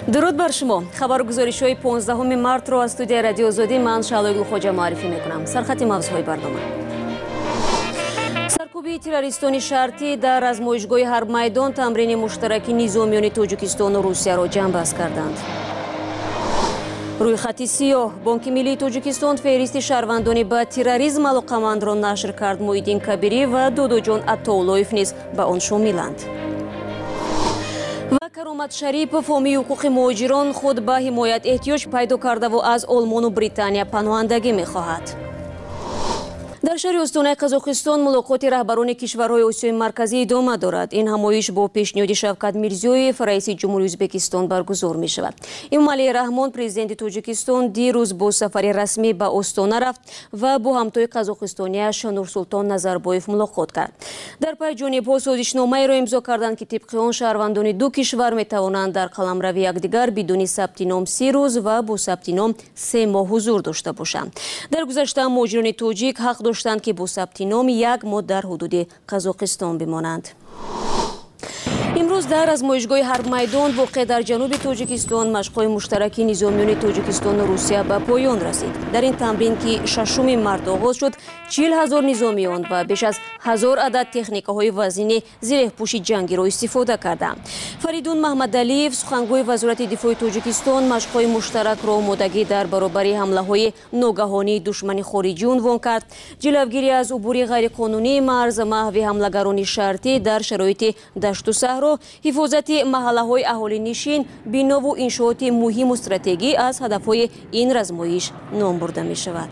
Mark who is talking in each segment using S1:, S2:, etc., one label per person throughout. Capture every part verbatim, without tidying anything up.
S1: درود بر شما. خبرگزاری‌های پانزدهم مارت را از استودیوی رادیو آزادی من شعله خوجا معرفی می‌کنم. سرخط موضوعهای برنامه: سرکوبی تروریستانی شرطی در آزمایشگاه حرب میدان تمرین مشترک نظامیان تاجیکستان و روسیه را جنببست کردند. روی خط سیاه بانک ملی تاجیکستان فهرست شهروندان به تروریسم علاقمند را نشر کرد. محیدین کبیری و دودوجان عطاالله‌یف نیز به آن شاملند. و کرامت شریف فامی حقوق مهاجران خود به حمایت احتیاج پیدا کرده و از آلمان و بریتانیا پناهندگی می‌خواهد. در شهر استان قزاقستان ملاقات رهبران کشورهای آسیای مرکزی ادامه دارد. این همایش با پیشنهاد شوکت میرزیویف رئیس جمهوری ازبکستان برگزار می شود. امومعلی رحمان پرزیدنت تاجیکستان دیروز با سفر رسمی به استان رفت و با همتای قزاقستانیش نورسلطان نظربایف ملاقات کرد. در پی جانب‌ها سازشنامه‌ای را امضا کردند که طبق آن شهروندان دو کشور می توانند در قلمرو یکدیگر بدون ثبت نام سی روز و با ثبت نام سه ماه حضور داشته باشند. در گذشته مهاجران تاجیک حق داشتند که با ثبت نام یک ماه در حدود قزاقستان بمانند. امروز در آزمایشگاه حرب میدان واقع در جنوب تاجیکستان مشق‌های مشترک نظامیان تاجیکستان و روسیه به پایان رسید. در این تمرین که ششم مارت آغاز شد، چهل هزار نظامیان و بیش از هزار عدد تکنیک‌های وزین زره پوش جنگی را استفاده کردند. فریدون محمدعلیف سخنگوی وزارت دفاع تاجیکستان مشق‌های مشترک را آمادگی در برابر حمله‌های ناگهانی دشمن خارجی عنوان کرد. جلوگیری از عبور غیرقانونی مرز محو حملگران شرطی در شرایط دشت و صحرا، حفاظت محله‌های اهالی نشین، بنا و انشاءات مهم و استراتژی از هدف‌های این آزمایش نام برده می‌شود.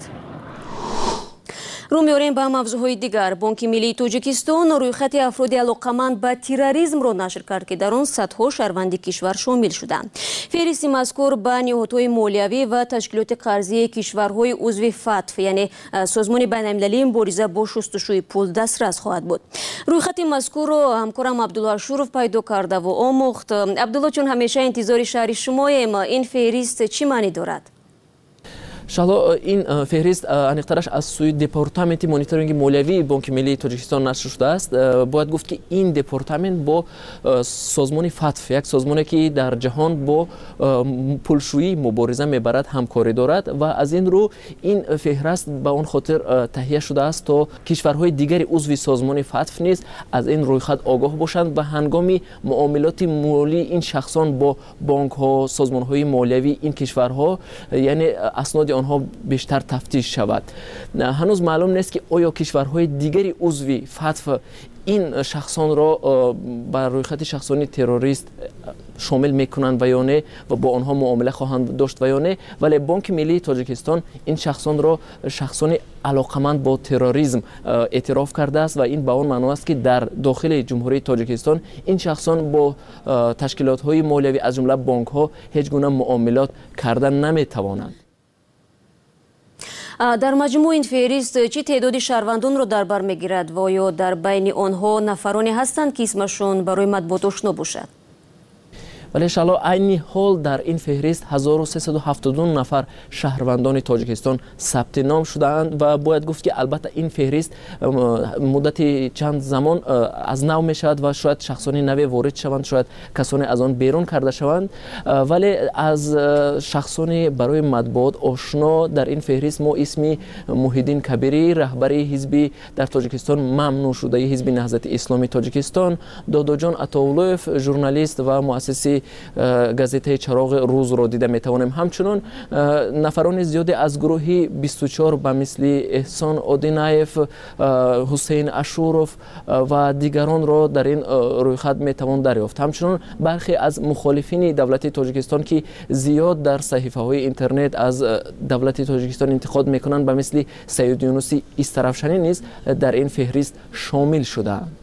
S1: رو می‌آوریم به موضوعهای دیگر. بانک ملی تاجیکستان رویخط افراد علاقمند به تروریسم را نشر کرد که در آن صدها شهروند کشور شامل شدند. فهرست مذکور به نهادهای مالیوی و تشکیلات قرضی کشورهای عضو فتف یعنی سازمان بین‌المللی مبارزه با شستشوی پول دسترس خواهد بود. رویخط مذکور را همکارم عبدالله شورف پیدا کرده و آموخت. عبدالله، چون همیشه انتظار شهر شماییم، این فهرست چی معنی دارد؟
S2: شالا این فهرست انیقترش از سوی دپارتمنت مانیتورینگ مالیوی بانک ملی تاجیکستان نشر شده است. باید گفت که این دپارتمنت با سازمان فتف، یک سازمانی که در جهان با پولشویی مبارزه میبرد، همکاری دارد و از این رو این فهرست به اون خاطر تهیه شده است تا کشورهای دیگری عضو سازمان فتف نیز از این رویخط آگاه باشند و هنگام معاملات مالی این شخصان با بانک ها، سازمان های مالیوی این کشورها یعنی اسناد آنها بیشتر تفتیش شود. هنوز معلوم نیست که آیا کشورهای دیگری عضو فتف این شخصان را بر رویخط شخصانی تروریست شامل میکنند و یا نه و با آنها معامله خواهند داشت و یا نه، ولی بانک ملی تاجیکستان این شخصان را شخصان علاقمند با تروریسم اعتراف کرده است و این به آن معنی است که در داخل جمهوری تاجیکستان این شخصان با تشکیلات های مالیوی از جمله بانک ها هیچ گونه معاملات کردن نمیتوانند.
S1: در مجموع این فهرست چه تعداد شهروندان را در بر میگیرد و یا در بین آنها نفرانی هستند که اسمشون برای مطبوعات آشنا باشد؟
S2: ولی انشاءالله عین حال در این فهرست هزار و سیصد و هفتاد و دو نفر شهروندان تاجیکستان ثبت نام شدند و باید گفت که البته این فهرست مدت چند زمان از نو می شود و شاید شخصانی نوی وارد شوند، شاید کسانی از آن بیرون کرده شوند، ولی از شخصانی برای مطبوعات آشنا در این فهرست ما اسم محیدین کبیری رهبر حزب در تاجیکستان ممنوع شده حزب نهضت اسلامی تاجیکستان، دودوجان عطاالله‌یف ژورنالیست و مؤسس گازیته چراغ روز را دیده میتوانیم. همچنان نفران زیادی از گروه بیست و چهار به مثل احسان آدینایف، حسین اشورف و دیگران را در این رویخط میتوان دریافت. همچنان برخی از مخالفین دولت تاجیکستان که زیاد در صحیفه های اینترنت از دولت تاجیکستان انتقاد میکنند به مثل سید یونسی استرافشانی نیز در این فهرست شامل شدند.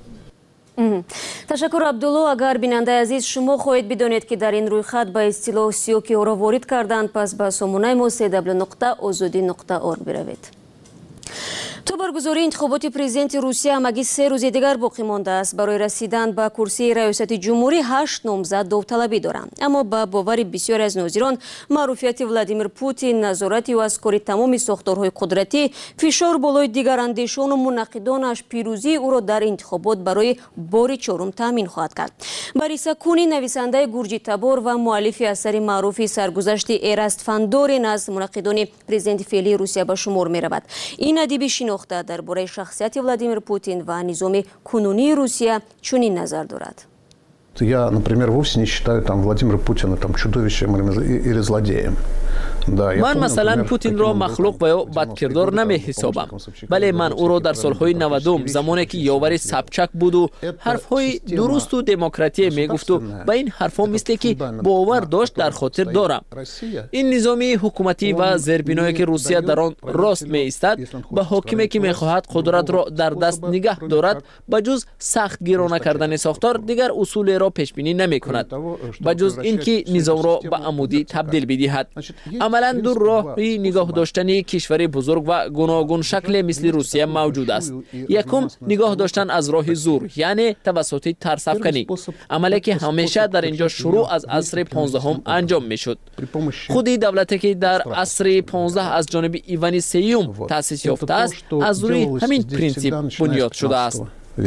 S1: تشکر عبدالله. اگر بیننده عزیز شما خواهید بدانید که در این رویخط به اصطلاح سیاکی ها را وارد کردند، پس به سامانه ما سی دبلیو نقطه آزادی نقطه اورگ بروید. تو برگزاری انتخابات پرزیدنت روسیه همگی سه روز دیگر باقی مانده است. برای رسیدن به کرسی ریاست جمهوری هشت نامزد داوطلبی دارند، اما با باور بسیاری از ناظران معروفیت ولادیمیر پوتین، نظارت و اسکاری تمام ساختارهای قدرتی، فشار بالای دیگر اندیشان و منعقدانش پیروزی او را در انتخابات برای بار چهارم تامین خواهد کرد. باریسا کونی نویسنده گرجی تبار و مؤلف اثر معروف سرگذشت ایرست فاندورین از منعقدان پرزیدنت فعلی روسیه به شمار می رود. این ادیب شناخته درباره شخصیت ولادیمیر پوتین و نظام کنونی روسیه چنین نظر دارد.
S3: Я, например, вовсе не считаю там Владимира Путина там чудовищем или злодеем.
S2: من مثلا پوتین را مخلوق و یا بدکردار نمی حسابم، بله من او را در سالهای نودم زمانی که یاور سبچک بود و حرفهای درست و دموکراتی می گفت و به این حرفها مثل که باور داشت در خاطر دارم. این نظامی حکومتی و زیربنایی که روسیه در آن راست می ایستد به حاکمی که می خواهد قدرت را در دست نگه دارد بجز سخت گیرانه کردن ساختار دیگر اصول را پیش بینی نمی کند، بجز اینکه نظام را به عمودی تبدیل بدهد. عملا دو راهی نگاه داشتن کشور بزرگ و گوناگون شکل مثل روسیه موجود است. یکم نگاه داشتن از راه زور، یعنی توسط ترس افکنی، عملی که همیشه در اینجا شروع از عصر پانزدهم انجام می شد. خودی دولتی که در عصر پانزده از جانب ایوان سیوم تأسیس یافته است از روی همین پرینسیپ بنیاد شده است.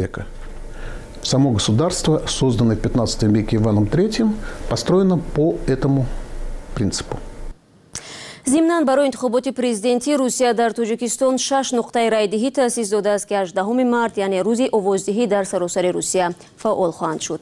S3: Само государство, созданное в пятнадцатом веке Иваном третьим, построено по этому принципу.
S1: ضمناً برای انتخابات پرزیدنتی روسیه در تاجیکستان شش نقطه رایدهی تأسیس داده است که هجدهم مارس یعنی روز آوازدهی در سراسر روسیه فعال خواهند شد.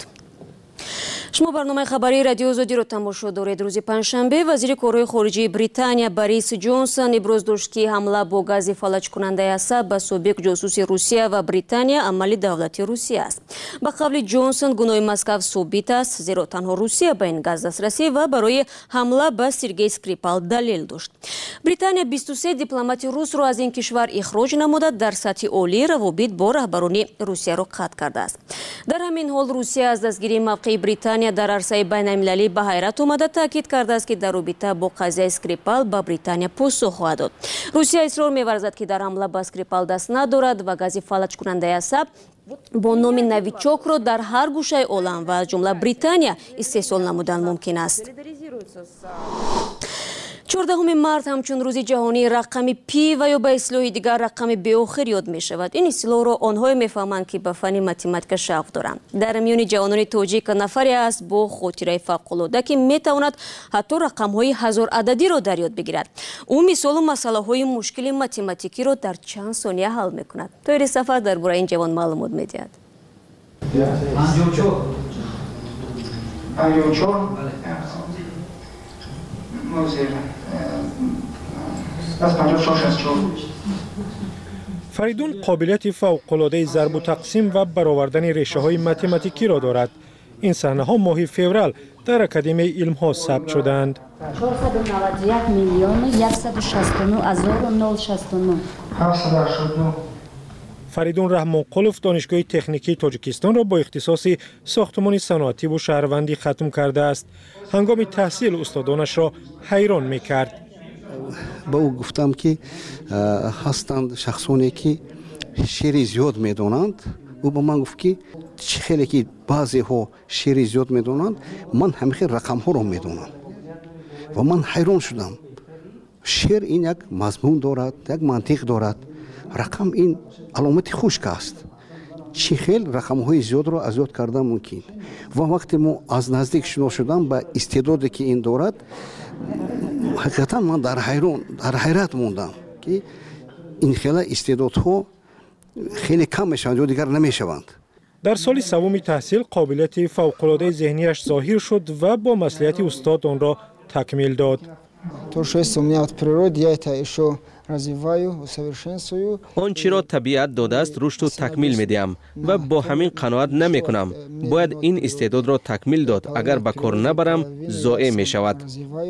S1: شما برنامه خبری رادیو آزادی را تماشا دارید. روز پنجشنبه وزیر کارهای خارجه بریتانیا باریس جونسون ابراز داشت که حمله با گاز فلج کننده عصب به سابق جاسوس روسیه و بریتانیا عمل دولتی روسیه است. به قول جونسون گناه مسکو ثابت است، زیرا تنها روسیه به این گاز دسترسی و برای حمله به سرگئی اسکریپال دلیل داشت. بریتانیا بیست و سه دیپلمات روس را از این کشور اخراج نموده در سطح عالی روابط با رهبران روسیه را قطع کرده است. در همین حال روسیه از دستگیری موقع بریتانیا در عرصه بین المللی به حیرت آمده تاکید کرده است که در رابطه با قضیه اسکریپال به بریتانیا پاسخ خواهد داد. روسیه اصرار می‌ورزد که در حمله به اسکریپال دست ندارد و گاز فلج کننده عصب با نام نویچوک را در هر گوشه عالم و از جمله بریتانیا استحصال نمودن ممکن است. چهاردهم مارس همچون روز جهانی رقم پی و یا به اصطلاح دیگر رقم بی آخر یاد می شود. این اصطلاح را آنها میفهمند که به فن متماتیک شوق دارند. در میان جوانان تاجیک نفری است با خاطره فوق‌العاده که می تواند حتی رقم های هزار عددی را در یاد بگیرد. او مثال و مسئله های مشکل متماتیکی را در چند ثانیه حل می کند. طاهر سفر درباره این جوان معلومات می دهد.
S4: فریدون قابلیت فوق‌العاده ضرب و تقسیم و برآوردن ریشه‌های متماتیکی را دارد. این صحنه‌ها ماه فوریه در اکادمی علم‌ها ثبت شدند.
S5: چهارصد و نود و یک میلیون صد و شصت و نه هزار و نود و شصت و نه.
S4: فریدون رحمانقلوف دانشگاه تکنیکی تاجیکستان را با اختصاص ساختمان صنعتی و شهروندی ختم کرده است. هنگام تحصیل استادانش را حیران می‌کرد.
S6: با او گفتم که هستند شخصانی که شعر زیاد می‌دانند. او با من گفت که خیلی که بعضی ها شعر زیاد می‌دانند، من همیشه رقم ها را می‌دانم. و من حیران شدم. شعر این یک مضمون دارد، یک منطق دارد. رقم این علامت خشک است. چی خیل رقم های زیاد را از یاد کردن ممکن. و وقتی ما از نزدیک شنا شدم با استعدادی که این دارد، حقیقتا من در حیران در حیرت موندم که این خیلی استعدادها خیلی کم میشوند یا دیگر نمیشوند.
S4: در سال سوم تحصیل قابلیت فوق‌العاده ذهنیش ظاهر شد و با مصلحت استاد آن را تکمیل داد.
S7: آنچه را طبیعت داده است رشد و تکمیل می‌دهم و با همین قناعت نمی‌کنم. باید این استعداد را تکمیل داد. اگر به کار نبرم ضایع می‌شود.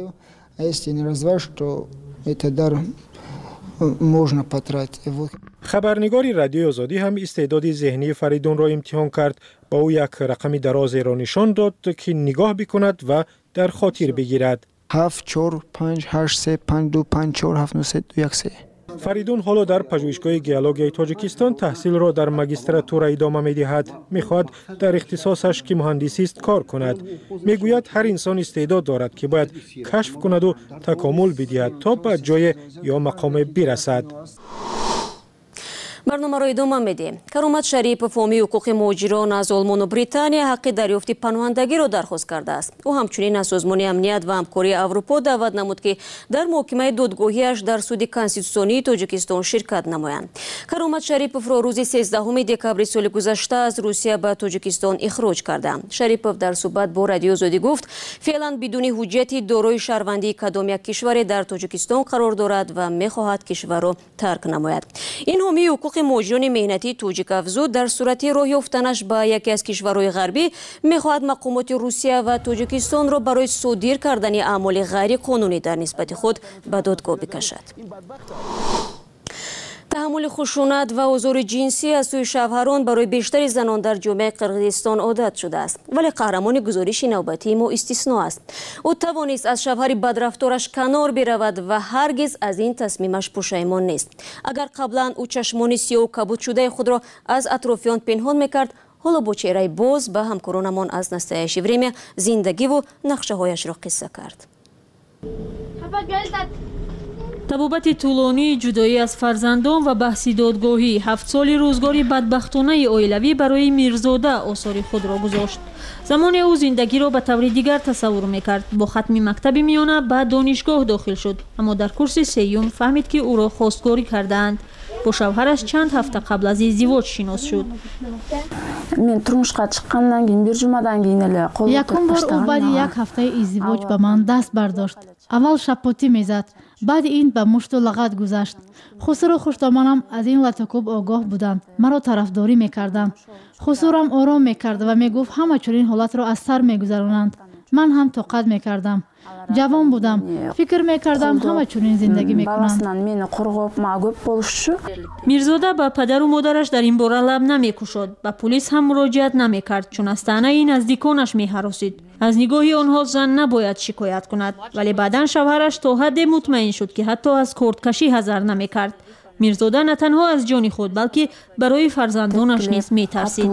S4: خبرنگاری رادیو آزادی هم استعداد ذهنی فریدون را امتحان کرد. با او یک رقم دراز را نشان داد که نگاه بکند و در خاطر بگیرد.
S8: هفت چهار پنج هشت سه پنج دو پنج چهار هفت نه سه دو یک سه.
S4: فریدون حالا در پژوهشگاه گیولوژی تاجیکستان تحصیل را در ماجستراتور ادامه می‌دهد. می‌خواهد در اختصاصش که مهندسی است کار کند. می‌گوید هر انسان استعداد دارد که باید کشف کند و تکامل بدهد تا به جای یا مقام برسد.
S1: برنامه را ادامه میدیم. کرامت شریپов حامی حقوق مهاجران از آلمان و بریتانیا حق دریافت پناهندگی را درخواست کرده است. او همچنین از سازمان امنیت و همکاری اروپا دعوت نمود که در محکمه دادگاهیش در سود کنستیتوسیونی تاجیکستان شرکت نمایند. کرامت شریپов را روز سیزدهم دکبر سال گذشته از روسیه به تاجیکستان اخراج کردند. شریپov در صحبت با رادیو آزادی گفت فعلا بدون حجتی دارای شهروندی کدام یک کشور در تاجیکستان قرار دارد و می‌خواهد کشور را ترک نماید. این حامی حقوق مهاجران مهنتی توجیک افزود در صورت راه یافتنش به یکی از کشورهای غربی می‌خواهد مقامات روسیه و تاجیکستان را برای صادر کردن اعمال غیر قانونی در نسبت خود به دادگاه بکشد. تحمل خشونت و آزار جنسی از سوی شوهران برای بیشتر زنان در جامعه قرقیزستان عادت شده است، ولی قهرمان گزارش نوبتی ما استثنا است. او توانست از شوهر بدرفتارش کنار برود و هرگز از این تصمیمش پشیمان نیست. اگر قبلا او چشمان سیاه و کبود شده خود را از اطرافیان پنهان میکرد، حالا با چهره باز به همکارانمان از настоящее время زندگی و نقشه هایش را قصه کرد.
S8: табобати тӯлонии ҷудоӣ аз фарзандон ва баҳси додгоҳӣ ҳафт соли рӯзгори бадбахтонаи оилавӣ барои мирзода осори худро гузошт. замоне ӯ зиндагиро ба таври дигар тасаввур мекард. бо хатми мактаби миёна ба донишгоҳ дохил шуд, аммо дар курси сеюм фаҳмид ки ӯро хостгорӣ кардаанд. бо шавҳараш чанд ҳафта қабл аз издивоҷ шинос шуд.
S9: мен турмушқа чыққандан кийин бир жумадан кийин эле
S10: якум бор ӯ баъди як ҳафтаи издивоҷ ба ман даст бардошт. аввал шапотӣ мезад, баъди ин ба мушту лағат гузашт. хусуру хуштоманам аз ин латокуб огоҳ буданд, маро тарафдорӣ мекарданд. хусурам ором мекард ва мегуфт ҳама чунин ҳолатро аз сар мегузаронанд. ман ҳам тоқат мекардам. ҷавон будам, фикр мекардам ҳама чунин зиндагӣ мекунанд.
S9: мени қурғоп ма көп болушчу.
S8: мирзода ба падару модараш дар ин бора лаб намекушод, ба полис ҳам муроҷиат намекард, чун аз таънаи наздиконаш меҳаросид. аз нигоҳи онҳо зан набояд шикоят кунад, вале баъдан шавҳараш то ҳадде мутмаин шуд ки ҳатто аз кордкашӣ ҳазар намекард. мирзода на танҳо аз ҷони худ, балки барои фарзандонаш низ метарсид.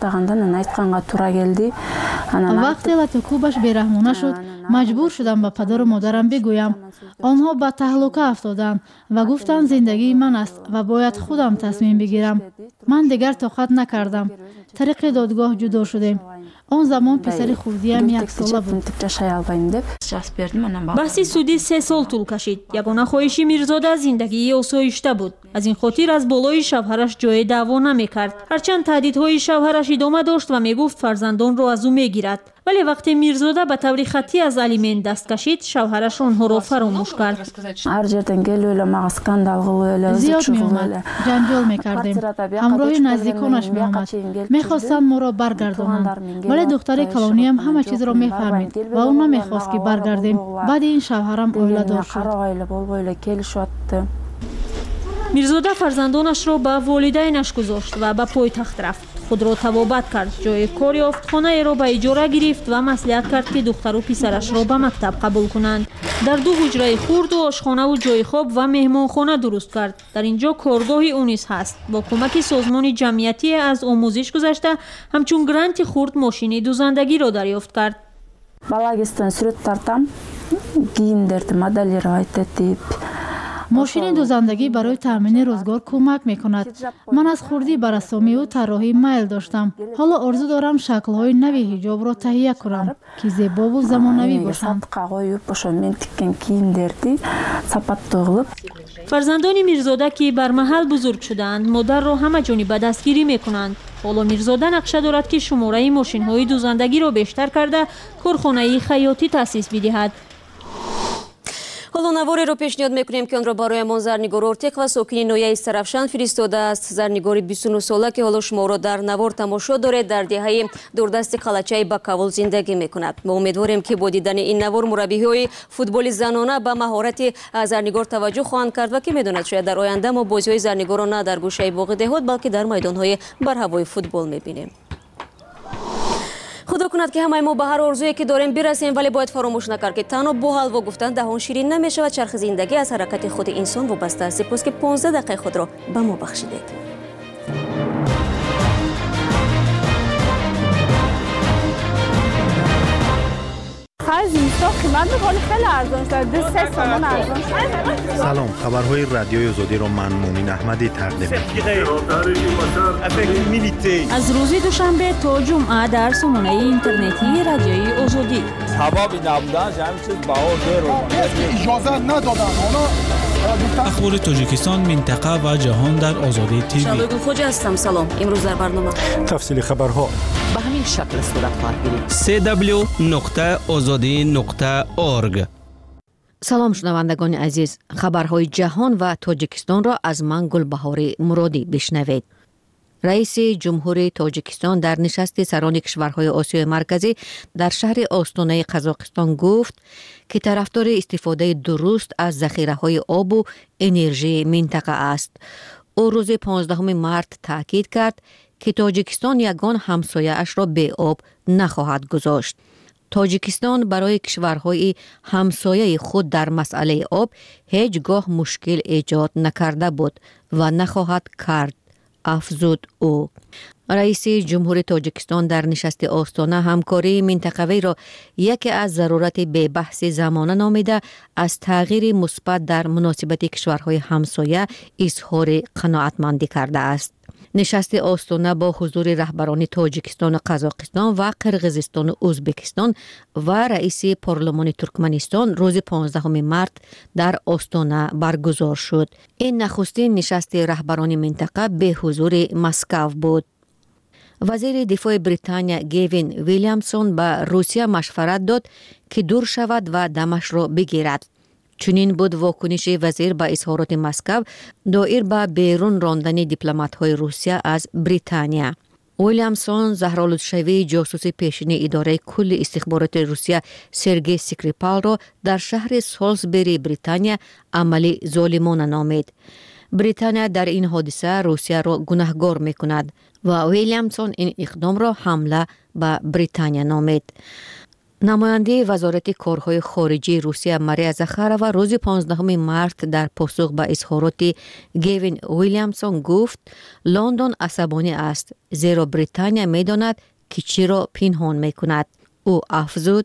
S8: вақте латокубаш бераҳмона шуд, маҷбур шудам ба падару модарам бигӯям. онҳо ба таҳлука афтоданд ва гуфтанд зиндагии ман аст ва бояд худам тасмим бигирам. ман дигар тоқат накардам. тариқи додгоҳ ҷудо шудем. он замон писари хурдиам яксола буд. баҳси судӣ се сол тӯл кашид. ягона хоҳиши мирзода зиндагии осоишта буд. аз ин хотир аз болои шавҳараш ҷои даъво намекард. ҳарчанд таҳдидҳои шавҳараш идома дошт ва мегуфт фарзандонро аз ӯ мегирад. вале вақте мирзода ба таври хаттӣ аз алимент даст кашид, шавҳараш онҳоро фаромӯш кард.
S10: зиёд меомад, ҷанҷол мекардем. ҳамроҳи наздиконаш меомад. мехостанд моро баргардонанд. вале духтари калониям ҳама чизро мефаҳмид ва ӯ намехост ки баргардем. баъди ин шавҳарам оиладор шуд. мирзода фарзандонашро ба волидайнаш гузошт ва ба пойтахт рафт. худро табобат кард, ҷои кор ёфт, хонаеро ба иҷора гирифт ва маслиҳат кард ки духтару писарашро ба мактаб қабул кунанд. дар ду ҳуҷраи хурду ошхонаву ҷойи хоб ва меҳмонхона дуруст кард. дар ин ҷо коргоҳи ӯ низ ҳаст. бо кӯмаки созмони ҷамъиятие аз омӯзиш гузашта, ҳамчун гранти хурд мошини дузандагиро дарёфт кард.
S9: балагистан сурат тартам, кийимдерди моделировать этип.
S10: мошини дузандагӣ барои таъмини рӯзгор кӯмак мекунад. ман аз хурдӣ ба рассомию тарроҳӣ майл доштам. ҳоло орзу дорам шаклҳои нави ҳиҷобро таҳия кунам, ки зебову замонавӣ бошанд. фарзандони мирзода ки бармаҳал бузург шудаанд, модарро ҳамаҷониба дастгирӣ мекунанд. ҳоло мирзода нақша дорад ки шумораи мошинҳои дузандагиро бештар карда, корхонаи хаётӣ таъсис бидиҳад.
S1: ҳоло навореро пешниҳод мекунем ки онро бароямон зарнигор ортиқ ва сокини ноҳияи Сарафшан фиристодааст. зарнигори бисту нӯ сола ки ҳоло шуморо дар навор тамошо доред, дар деҳаи дурдасти қалачаи ба Кавул зиндагӣ мекунад. мо умедворем ки бо дидани ин навор мураббиҳои футболи занона ба маҳорати зарнигор таваҷҷӯҳ хоҳанд кард ва ки медонад шояд дар оянда мо бозиҳои зарнигорро на дар гӯшаи боғи деҳот, балки дар майдонҳои барҳавои футбол мебинем. خدا کند که همه ما به هر آرزویی که داریم برسیم، ولی باید فراموش نکرد که تنها با حلوا گفتن دهان شیرین نمیشود. چرخ زندگی از حرکت خود انسان وابسته است. سپاس که پانزده دقیقه خود را به ما بخشیدید.
S9: خرج اینستا قیمت میکنه خیلی ارزان شده. دو سه سامان ارزان شده.
S11: سلام، خبرهای رادیوی آزادی را من مومین احمدی تقدیم می‌کنم.
S10: از روز دوشنبه تا جمعه در سامانه اینترنتی رادیوی آزادی.
S12: سبب نبودن همین چیز بهار داره. اجازه ندادن اونا.
S13: اخبار تاجیکستان، منطقه و جهان در آزادی تیوی.
S1: شادو خوجا هستم. سلام. امروز در برنامه
S4: تفصیل خبرها
S14: به همین شکل صورت خواهد گرفت.
S7: سی دبلیو نقطه آزادی نقطه اورگ.
S15: سلام شنوندگان عزیز، خبرهای جهان و تاجیکستان را از من گلبهار مرادی بشنوید. رئیس جمهور تاجیکستان در نشست سران کشورهای آسیای مرکزی در شهر آستانه قزاقستان گفت که طرفدار استفاده درست از ذخیره‌های آب و انرژی منطقه است. او روز پانزدهم مارس تاکید کرد که تاجیکستان یگان همسایه اش را به آب نخواهد گذاشت. تاجیکستان برای کشورهای همسایه خود در مسئله آب هیچگاه مشکل ایجاد نکرده بود و نخواهد کرد، افزود او. رئیس جمهور تاجیکستان در نشست آستانه همکاری منطقوی را یکی از ضرورت به بحث زمانه نامیده از تغییر مثبت در مناسبت کشورهای همسایه اظهار قناعتمندی کرده است. نشست آستانه با حضور رهبران تاجیکستان و قزاقستان و قرقیزستان و ازبکستان و رئیس پارلمان ترکمنستان روز پانزدهم مارس در آستانه برگزار شد. این نخستین نشست رهبران منطقه به حضور مسکو بود. وزیر دفاع بریتانیا گیوین ویلیامسون به روسیه مشورت داد که دور شود و دمش را بگیرد. چنین بود واکنش وزیر به اظهارات مسکو دایر به بیرون راندن دیپلمات‌های روسیه از بریتانیا. ویلیامسون زهرآلودشوی جاسوس پیشین اداره کل استخبارات روسیه سرگئی سکریپال را در شهر سالزبری بریتانیا عملی ظالمانه نامید. بریتانیا در این حادثه روسیه را گناهکار می‌کند و ویلیامسون این اقدام را حمله به بریتانیا نامید. نماینده وزارت کارهای خارجی روسیه ماریا زاخارова روز پانزدهم مارس در پاسخ به اظهارات گیوین ویلیامسون گفت لندن عصبانی است، زیرا بریتانیا می‌داند که چی را پنهان می‌کند. او افزود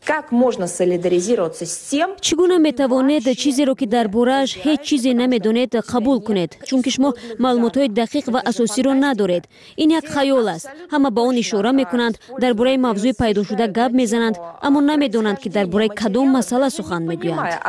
S1: چگونه میتوانید چیزی را که درباره‌اش هیچ چیزی نمیدانید قبول کنید، چون که شما معلومات‌های دقیق و اساسی را ندارید. این یک خیال است. همه با آن اشاره میکنند، درباره موضوع پیدا شده گپ میزنند، اما نمیدانند که درباره کدام مسئله سخن میگویند.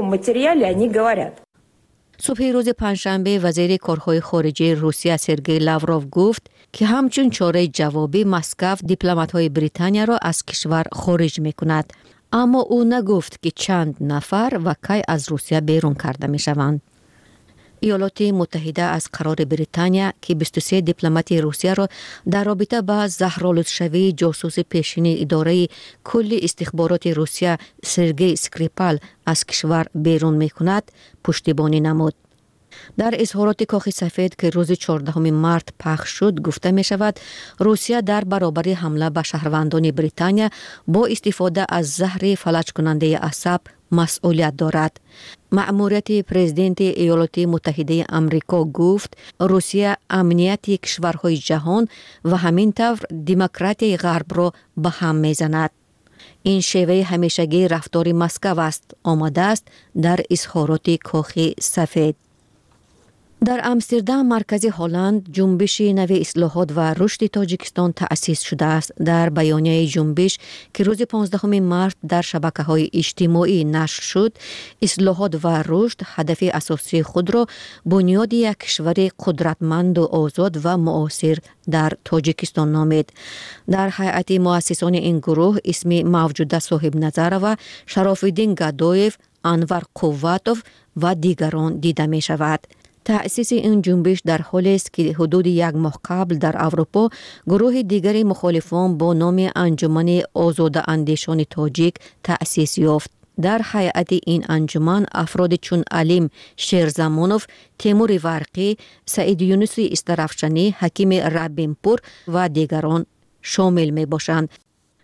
S15: صبح روز پنجشنبه وزیر کارهای خارجه روسیه سرگئی لاوروف گفت که همچون چاره جوابی مسکو دیپلمات‌های بریتانیا را از کشور خارج می‌کند، اما او نگفت که چند نفر و کی از روسیه بیرون کرده می‌شوند. ایالات متحده از قرار بریتانیا که بیست و سه دیپلمات روسیه را در رابطه با زهرآلودشوی جاسوس پیشین اداره کل استخبارات روسیه سرگئی سکریپال از کشور بیرون می‌کند پشتیبانی نمود. در اظهارات کاخ سفید که روز چهاردهم مارس پخش شد گفته می شود روسیه در برابر حمله به شهروندان بریتانیا با استفاده از زهر فلج کننده عصب مسئولیت دارد. مأموریت پرزیدنت ایالات متحده آمریکا گفت روسیه امنیت کشورهای جهان و همینطور دموکراسی غرب را به هم میزند. این شیوه همیشگی رفتار مسکو است، آمده است در اظهارات کاخ سفید. در امستردام مرکز هلند جنبش نوی اصلاحات و رشد تاجیکستان تأسیس شده است. در بیانیه جنبش که روز پانزدهم مارس در شبکه‌های اجتماعی نشر شد، اصلاحات و رشد هدف اساسی خود را بنیاد یک کشور قدرتمند و آزاد و معاصر در تاجیکستان نامید. در هیئت مؤسسان این گروه اسم موجوده صاحب نظر و شراف‌الدین گدایف، انور قوتوف و دیگران دیده می شود. تأسیس این جنبش در حالی است که حدود یک ماه قبل در اروپا گروه دیگری مخالفان با نام انجمن آزاده اندیشان تاجیک تأسیس یافت. در هیئت این انجمن افراد چون علیم شیرزمانوف، تیمور ورقی، سعید یونسی استرافشانی، حکیم ربینپور و دیگران شامل می باشند.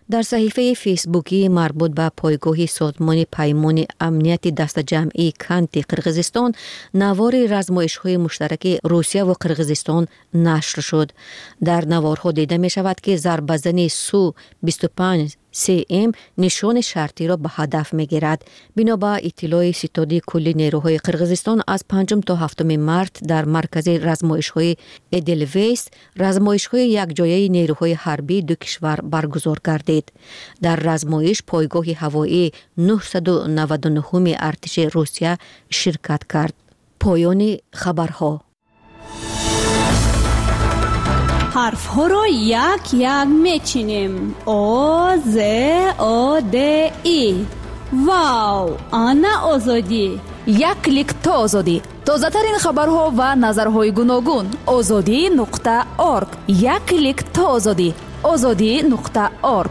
S15: در صحیفه فیسبوکی مربوط به پایگاه سازمان پیمان امنیت دست جمعی کنت قرقیزستان نوار رزمایش‌های مشترک روسیه و قرقیزستان نشر شد. در نوارها دیده می شود که ضربه‌زن سو بیست و پنج سی ام نشان شرطی را به هدف می گیرد. بنا به اطلاع ستاد کلی نیروهای قرقیزستان از پنجم تا هفتم مارس در مرکز رزمایش‌های ادلویس رزمایش‌های یکجایی نیروهای حربی دو کشور برگزار گردید. در رزمایش پایگاه هوایی نهصد و نود و نه ارتش روسیه شرکت کرد. پایان خبرها.
S9: حرف ها را یک یک میچینیم. او ز او د ای. واو، آنا آزادی.
S16: یک کلیک تا آزادی. تازه ترین خبرها و نظرهای گوناگون. آزادی نقطه اورگ. یک کلیک تا آزادی. آزادی نقطه اورگ.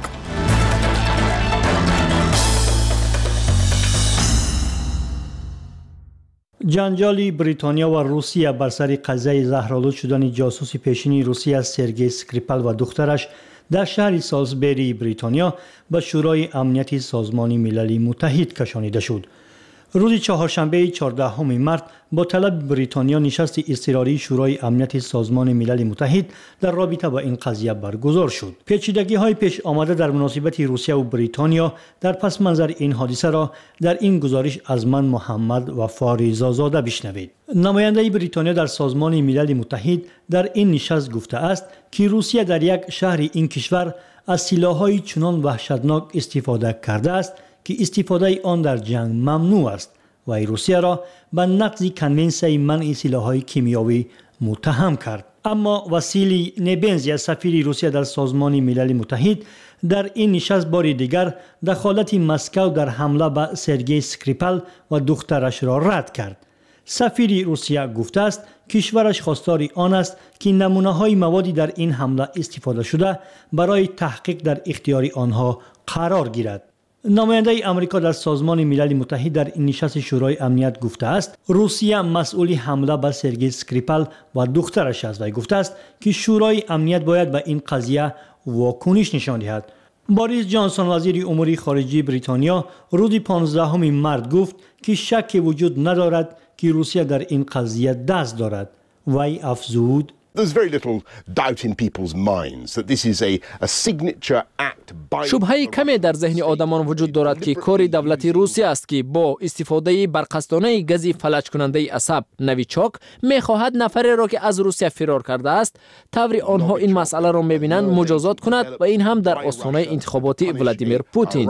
S17: جنجال بریتانیا و روسیه بر سر قضیه زهرآلود شدن جاسوس پیشین روسیه سرگئی اسکریپال و دخترش در شهر سالزبری بریتانیا به شورای امنیت سازمان ملل متحد کشانیده شد. روز چهارشنبه چهاردهم مارس با طلب بریتانیا نشست اضطراری شورای امنیت سازمان ملل متحد در رابطه با این قضیه برگزار شد. پیچیدگی‌های پیش آمده در مناسبت روسیه و بریتانیا در پس منظر این حادثه را در این گزارش از من محمد و فاریزازاده بشنوید. نماینده بریتانیا در سازمان ملل متحد در این نشست گفته است که روسیه در یک شهر این کشور از سلاح‌های چنان وحشتناک استفاده کرده است که استفاده آن در جنگ ممنوع است و روسیه را به نقض کنونسیون منع سلاح‌های کیمیایی متهم کرد. اما واسیلی نبنزی از سفیر روسیه در سازمان ملل متحد در این نشست بار دیگر دخالت مسکو در حمله به سرگئی اسکریپال و دخترش را رد کرد. سفیر روسیه گفته است کشورش خواستار آن است که نمونه‌های موادی در این حمله استفاده شده برای تحقیق در اختیار آنها قرار گیرد. نماینده آمریکا در سازمان ملل متحد در این نشست شورای امنیت گفته است روسیه مسئول حمله بر سرگئی اسکریپال و دخترش است و گفته است که شورای امنیت باید به این قضیه واکنش نشان دهد. بوریس جانسون وزیر امور خارجه بریتانیا روز پانزدهم مارس گفت که شکی وجود ندارد که روسیه در این قضیه دست دارد. وی افزود
S18: There's very little doubt in people's minds that this is a, a signature act by
S2: شبهه کمی در ذهن آدمان وجود دارد که کار دولت روسیه است که با استفاده برقصدانه گاز فلج کننده عصب نویچاک می‌خواهد نفری را که از روسیه فرار کرده است طوری آنها این مسئله را می‌بینند مجازات کند و این هم در آستانه انتخابات ولادیمیر پوتین.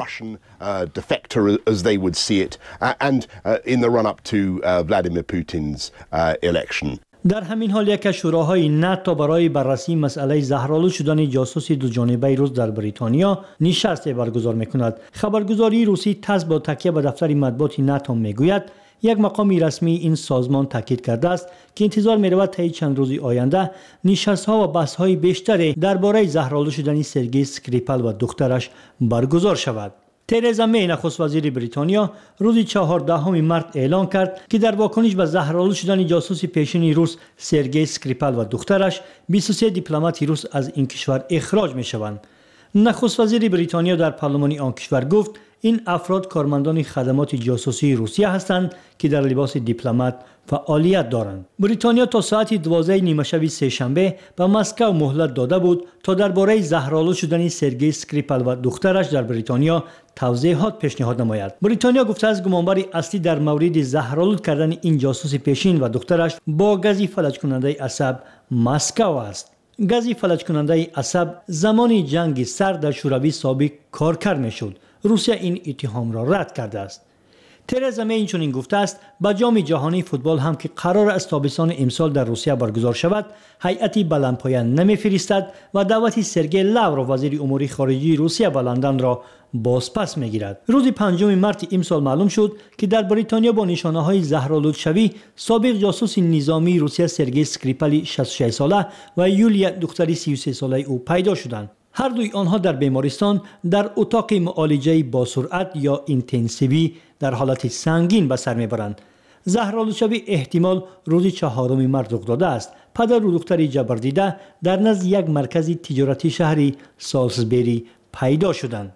S18: defector as they would see it and in the run up to Vladimir Putin's election.
S17: در همین حال یک شوراهای ناتو برای بررسی مسئله زهرآلود شدن جاسوس دو جانبه روس در بریتانیا نشست برگزار می‌کند. خبرگزاری روسی تاس با تکیه به دفتر مطبوعات ناتو میگوید یک مقام رسمی این سازمان تاکید کرده است که انتظار می‌رود طی چند روز آینده نشست‌ها و بحث‌های بیشتری درباره زهرآلود شدن سرگئی اسکریپال و دخترش برگزار شود. ترزا می نخست وزیر بریتانیا روز چهاردهم مارس اعلام کرد که در واکنش به زهرآلود شدن جاسوس پیشین روس سرگئی اسکریپال و دخترش بیست و سه دیپلمات روس از این کشور اخراج می شوند. نخست وزیر بریتانیا در پارلمان آن کشور گفت این افراد کارمندان خدمات جاسوسی روسیه هستند که در لباس دیپلمات فعالیت دارند. بریتانیا تا ساعت دوازده نیمه شب سه‌شنبه به مسکو مهلت داده بود تا درباره زهرآلود شدن سرگئی اسکریپال و دخترش در بریتانیا توضیحات پیشنهاد نماید. بریتانیا گفته است گمانبر اصلی در مورد زهرآلود کردن این جاسوس پیشین و دخترش با گاز فلج کننده عصب مسکو است. گاز فلج کننده عصب زمان جنگ سرد در شوروی سابق کارگر میشد. روسیه این اتهام را رد کرده است. ترزا می اینچنین گفته است با جام جهانی فوتبال هم که قرار است تابستان امسال در روسیه برگزار شود هیئتی بلندپایه نمیفرستد و دعوت سرگئی لاوروف وزیر امور خارجه روسیه به لندن را بازپس میگیرد. روز پنجم مارس امسال معلوم شد که در بریتانیا با نشانه‌های زهرآلود شوی سابق جاسوس نظامی روسیه سرگئی اسکریپال شصت و شش ساله و یولیا دختری سی و سه ساله او پیدا شدند. هر دوی آنها در بیمارستان در اتاق معالجه با سرعت یا اینتنسیوی در حالت سنگین به سر میبرند. زهرآلود شوی احتمال روز چهارم مارس رخ داده است. پدر و دختری جبر دیده در نزد یک مرکز تجارتی شهری سالزبری پیدا شدند.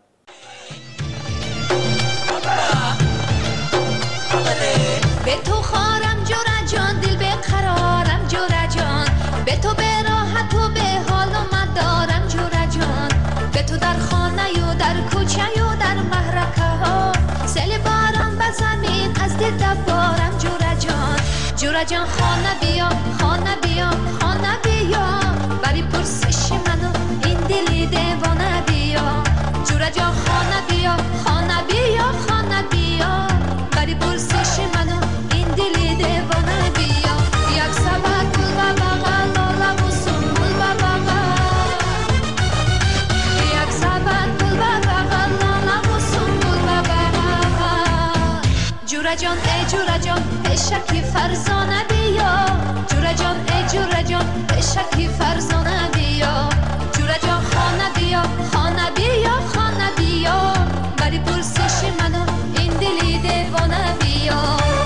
S19: به تو خارم جورا جان، دل به قرارم جورا جان، به تو به راحت و به حال و مدارم جورا جان، به تو در خانه و در کوچه و در محرکه ها، سیل باران به زمین از دل دبارم جورا جان. جورا جان خانه بیا، خانه بیا، خانه بیا، بری پرسش منو این دلی دیوانه بیا. جورا جان خانه بیا، خانه بیا، خانه بیا، بری پرسش منو این دلی دیوانه بیا. یک سبک گل و بغل، لاله و سنبول و بغل، یک سبک گل و بغل، لاله و سنبول و بغل. جورا جان ای جورا جان پیشکی فرزانه بیا. جورا جان ای جورا جان پیشکی فرزانه بیا. جورا جان خانه بیا، خانه بیا، خانه بیا، بری پرسش منو این دلی دیوانه بیا.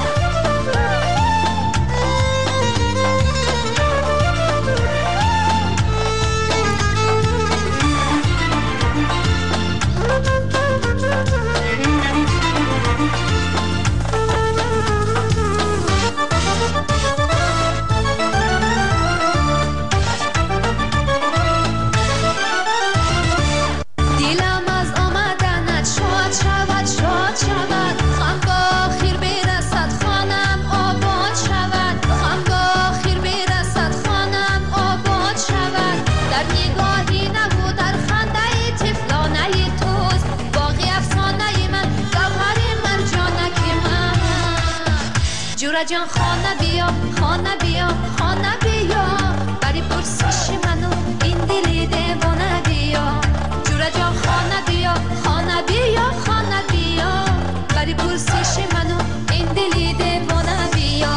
S19: جورا جان خانه بیا، خانه بیا، خانه بیا، بری پرسش منو این دلی دیوانه بیا. جورا جان خانه بیا، خانه بیا، خانه بیا، بری پرسش منو این دلی دیوانه بیا.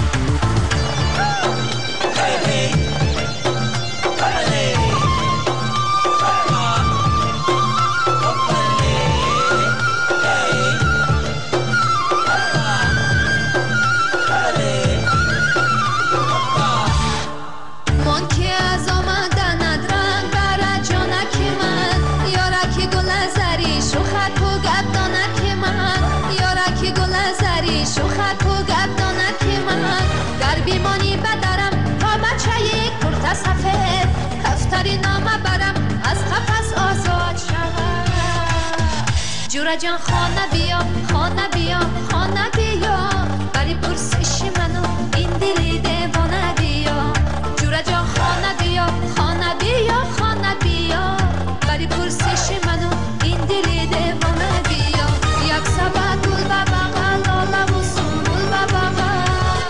S19: شوخک و گردانک من در بیمانی بدرم تا بچه یک کرت سفید کفتری نامه برم از قفس آزاد شود. جورا جان خانه بیا، خانه بیا، خانه بیا، بری پرسش منو این دلی دیوانه بیا. جورا جان خانه بیا، خانه بیا، خانه بیا، بری پرسش منو این دلی دیوانه بیا. یک سبک گل و بغل، لاله و سنبول و بغل،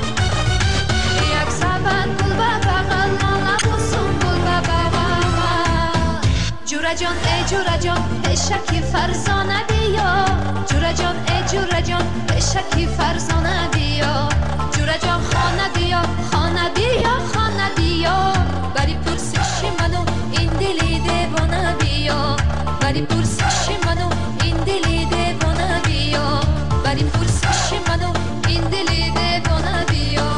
S19: یک سبک گل و بغل، لاله و سنبول و بغل. جورا جان ای جورا جان پیشکی فرزانه بیا. جورا جان ای جورا جان پیشکی فرزانه بیا. جورا جان خانه بیا، خانه بیا، خانه بیا، بری پرسش منو این دلی دیوانه بیا. بری پرسش منو این دلی دیوانه بیا. بری پرسش منو این دلی دیوانه بیا.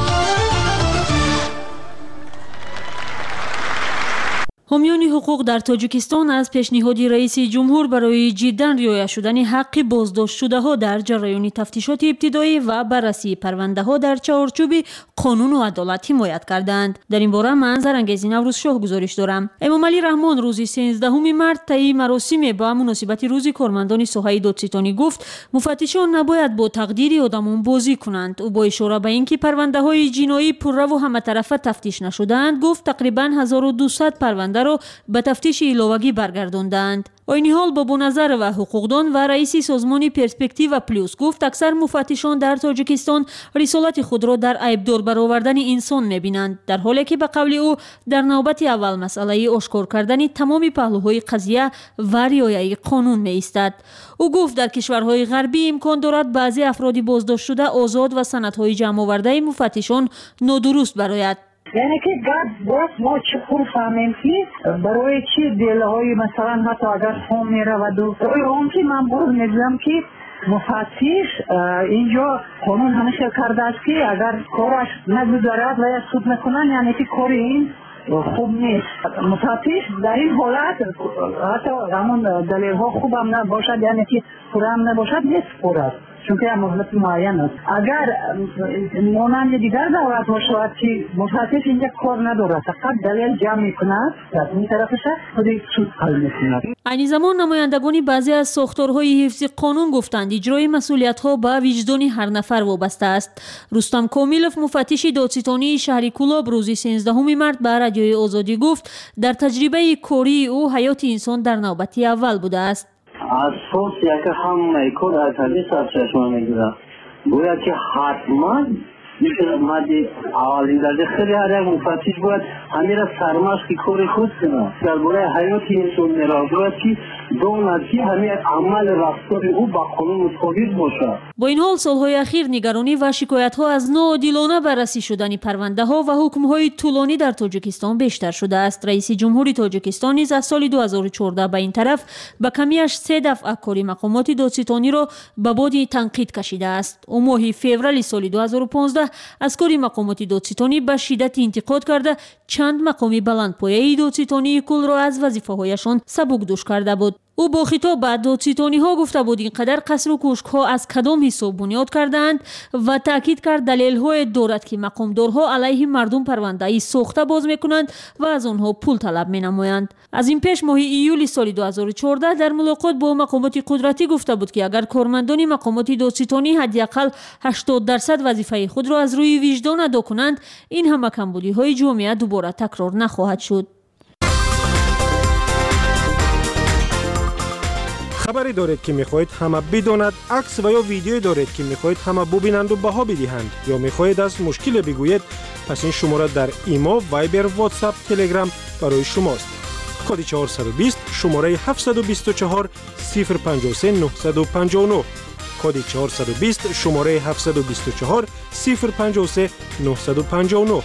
S8: حامیان حقوق در تاجیکستان از پیشنهاد رئیس جمهور برای جداً رعایت شدن حق بازداشت شده ها در جریان تفتیشات ابتدایی و بررسی پرونده ها در چارچوب قانون و عدالت حمایت کردند. در این باره منظر انگیزی نوروز شاه گزارش دارم. امام علی رحمان روز سیزدهم مارس طی مراسم با مناسبت روز کارمندان ساحه دادستانی گفت مفتشان نباید با تقدیر آدمان بازی کنند. او با اشاره به اینکه پرونده های جنایی پررو و همه طرفه تفتیش نشدند گفت تقریباً هزار و دویست پرونده را به تفتیش ایلاوگی برگرداندند. این حال بابو نظر و حقوقدان و رئیس سازمان پرسپکتیو پلوس گفت اکثر مفتشان در تاجیکستان رسالت خود را در عیبدار برآوردن انسان می‌بینند، در حالی که به قول او در نوبت اول مسئله آشکار کردن تمام پهلوهای قضیه و رعایت قانون می‌ایستد. او گفت در کشورهای غربی امکان دارد بعضی افراد بازداشت شده آزاد و سندهای جمع آورده مفتشان نادرست برآید.
S20: یعنی که باید ما چطور فهمیم که برای چی دلهای مثلا حتی اگر فهم میرود و اون که من باز میدونم که مفتش اینجا قانون همیشه کرده است که اگر کارش نگذارد و یا سود نکنن یعنی که کار این خوب نیست. مفتش در این حالت حتی همون دلیل ها خوب هم نباشد، یعنی که پوره هم نباشد نسپرد، چون که مهلت معین است. اگر مانند دیگر دولت ها شود که مفتش اینجا کار ندارد، فقط دلیل جمع میکند در این طرفش خودی سود حل میکند.
S8: این زمان نمایندگان بعضی از ساختارهای حفظ قانون گفتند اجرای مسئولیت‌ها به وجدان هر نفر وابسته است. رستم کاملوف مفتش دادستانی شهر کولاب روز سیزدهم مارس به رادیوی آزادی گفت در تجربه کاری او حیات انسان در نوبت اول بوده است.
S21: اساس یک همه کار از همین سر چشمه میگیره، گویا که حتما میشه مادی اولین درجه خیلی هر یک مفتش باید همین را سرمشق کار خود کنه درباره حیات انسان میراجعه که داند که همین عمل رفتار او با قانون مطابق باشه.
S8: با این حال سالهای اخیر نگرانی و شکایت ها از ناعادلانه بررسی شدن پرونده ها و حکم های طولانی در تاجیکستان بیشتر شده است. رئیس جمهوری تاجیکستان نیز از سال دو هزار و چهارده به این طرف به کمیش سه دفعه کاری مقامات دادستانی را به باد تنقید کشیده است. او ماه فوریه سال دو هزار و پانزده از کاری مقامات دادستانی به شدت انتقاد کرده چند مقام بلندپایه دادستانی کل را از وظیفه هایشان سبکدوش کرده بود. او با خطاب به دادستانی ها گفته بود اینقدر قصر و کوشک ها از کدام حساب بنیاد کردند و تاکید کرد دلیل های دارد که مقامدارها علیه مردم پرونده ای ساخته باز میکنند و از آنها پول طلب می نمایند. از این پیش ماه ایول سال دو هزار و چهارده در ملاقات با مقامات قدرتی گفته بود که اگر کارمندان مقامات دادستانی حداقل هشتاد درصد وظیفه خود را از روی وجدان ادا کنند این همه کمبودی های جامعه دوباره تکرار نخواهد شد.
S4: خبری دارید که میخواهید همه بداند، عکس و یا ویدیویی دارید که میخواهید همه ببینند و بها بدهند یا میخواهید از مشکل بگویید، پس این شماره در ایما، وایبر، واتساپ، تلگرام برای شماست. کد چهارصد و بیست شماره هفتصد و بیست و چهار صفر پنجاه و سه نهصد و پنجاه و نه. کد چهارصد و بیست شماره هفتصد و بیست و چهار صفر پنجاه و سه نهصد و پنجاه و نه.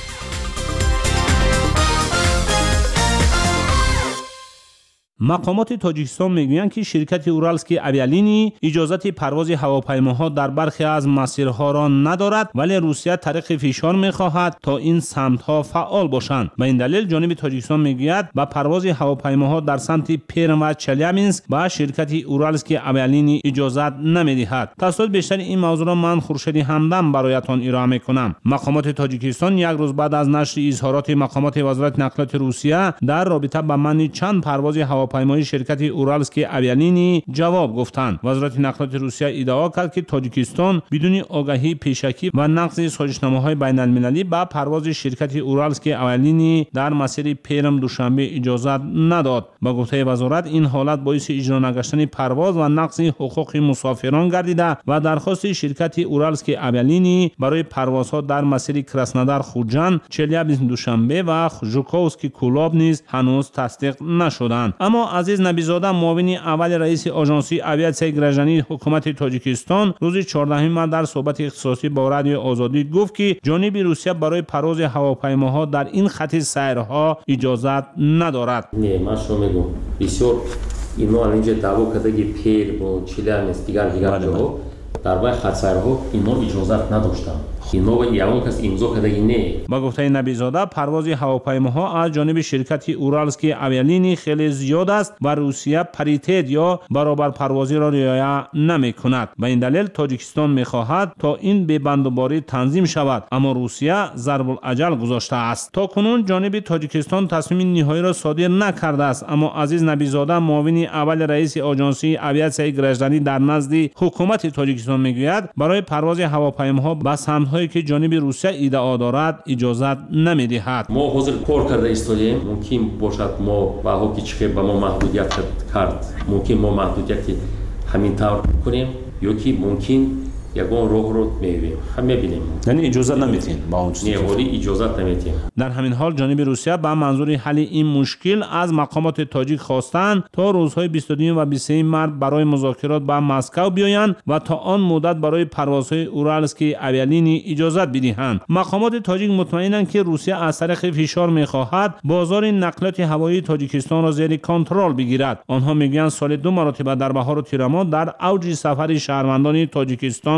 S22: مقامات تاجیکستان میگویند که شرکت اورالسکی اویالینی اجازت پرواز هواپیماها در برخی از مسیرها را ندارد، ولی روسیه طریق فشار میخواهد تا این سمتها فعال باشند. به این دلیل جانب تاجیکستان میگوید با پرواز هواپیماها در سمت پرم و چلیابینسک با شرکت اورالسکی اویالینی اجازت نمیدهد. تفصیلات بیشتر این موضوع را من خورشید همدم برایتان ارائه میکنم. مقامات تاجیکستان یک روز بعد از نشر اظهارات مقامات وزارت نقلیات روسیه در رابطه با منع چند پرواز هواپیماها پیمای شرکت اورالسکی اویالینی جواب گفتند. وزارت نقلیات روسیه ادعا کرد که تاجیکستان بدون آگاهی پیشکی و نقض سازشنامه‌های بین‌المللی با پرواز شرکت اورالسکی اویالینی در مسیر پرم دوشنبه اجازت نداد. با گفته وزارت این حالت باعث اجرا نگشتن پرواز و نقض حقوق مسافران گردیده و درخواست شرکت اورالسکی اویالینی برای پروازها در مسیر کراسنودار خوجان، چلیابینسک دوشنبه و ژوکووسکی کولاب نیز هنوز تصدیق نشدند. اما عزیز نبیزاده معاون اول رئیس آژانسی آویاسیای گراژانی حکومت تاجیکستان روز چهاردهم مارس در صحبت اختصاصی با رادیو آزادی گفت که جانب روسیه برای پرواز هواپیماها در این خط سیرها اجازت ندارد.
S23: نه من شما میگم بسیار اینو اینجا دعوا کرده که پیر و چلیابینسک دیگر دیگر جاها در واقع خط سیرها اینو اجازت نداشتند. اینو یوان کس امضا کرده نه.
S22: با گفته نبیزاده پرواز هواپیماها از جانب شرکت اورالسکی اویالینی خیلی زیاد است و روسیه پریتید یا برابر پروازی را رعایت نمی‌کند. به این دلیل تاجیکستان می‌خواهد تا این ببندوباری تنظیم شود، اما روسیه ضرب الاجل گذاشته است. تا کنون جانب تاجیکستان تصمیم نهایی را صادر نکرده است، اما عزیز نبیزاده معاون اول رئیس آژانسی آویاسیای گراژانی در نزد حکومت تاجیکستان میگوید برای پرواز هواپیماها به سمت‌های که جانب روسیه ادعا دارد اجازت نمیدهد.
S23: ما حاضر کار کرده ایستادیم، ممکن باشد ما با هوکی چه به ما محدودیت کرد، ممکن ما محدودیت همین طور کنیم یا که ممکن یگان راه رو میبینیم هم میبینیم،
S22: یعنی اجازه نمیتین با اون
S23: چیزی نه اجازه نمیتین.
S22: در همین حال جانب روسیه به منظور حل این مشکل از مقامات تاجیک خواستند تا روزهای بیست و دو و بیست و سه مارس برای مذاکرات به مسکو بیایند و تا آن مدت برای پروازهای اورالسکی اویالینی اجازه بدهند. مقامات تاجیک مطمئنند که روسیه از طریق فشار میخواهد بازار نقلیات هوایی تاجیکستان را زیر کنترل بگیرد. آنها میگویند سال دو مرتبه در بهار و تیر ماه در اوج سفر شهروندان تاجیکستان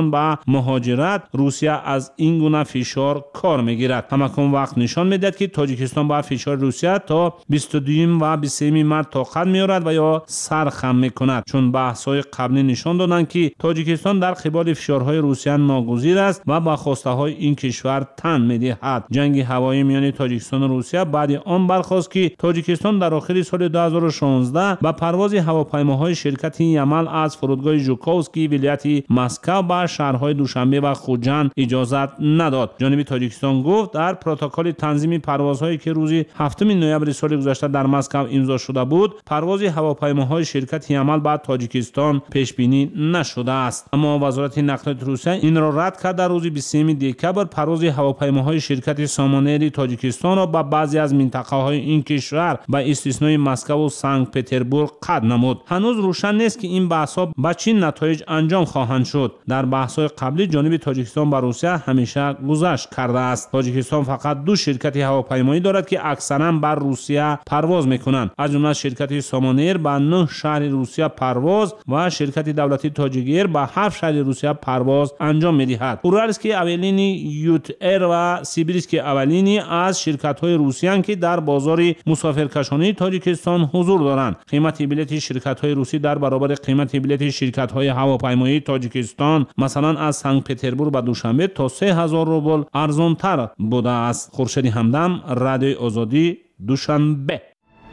S22: تاجیکستان به مهاجرت، روسیه از این گونه فشار کار میگیرد. همکنون وقت نشان میدهد که تاجیکستان با فشار روسیه تا بیست و دو و بیست و سه مارس طاقت میارد و یا سرخم میکند، چون بحث‌های قبلی نشان دادند که تاجیکستان در قبال فشارهای روسیه ناگزیر است و با خواسته‌های این کشور تن می‌دهد. جنگ هوایی میان تاجیکستان و روسیه بعد آن برخاست که تاجیکستان در آخر سال دو هزار و شانزده با پرواز هواپیماهای شرکت یمل از فرودگاه ژوکووسکی ولایت مسکو به شهرهای دوشنبه و خوجند اجازه نداد. جانب تاجیکستان گفت در پروتکل تنظیم پروازهایی که روز هفتم نوامبر سال گذشته در مسکو امضا شده بود، پرواز هواپیماهای شرکت یمل به تاجیکستان پیش بینی نشده است. اما وزارت نقلیات روسیه این را رد کرد. در روز بیست و سوم دکتر پرواز هواپیماهای شرکت سامانر تاجیکستان را به بعضی از منطقه‌های این کشور به استثنای مسکو و سنت پترزبورگ قطع نمود. هنوز روشن نیست که این بحث‌ها به چه نتایج انجام خواهند شد. در بحث‌های قبلی جانب تاجیکستان با روسیه همیشه گذشت کرده است. تاجیکستان فقط دو شرکت هواپیمایی دارد که اکثرا بر روسیه پرواز می‌کنند. از جمله شرکت سامانر به نه شهر روسیه پرواز و شرکت دولتی تاجیک به هفت شهر روسیه پرواز انجام می‌دهد. اورالسکی اولینی، یوت ایر و سیبیرسکی اولینی از شرکت‌های روسیه‌اند که در بازار مسافرکشانی تاجیکستان حضور دارند. قیمت بلیط شرکت‌های روسی در برابر قیمت بلیط شرکت‌های هواپیمایی تاجیکستان مثلا از سنت پترزبورگ به دوشنبه تا سه هزار روبل ارزان‌تر بوده است. خورشید همدم، رادیوی آزادی، دوشنبه.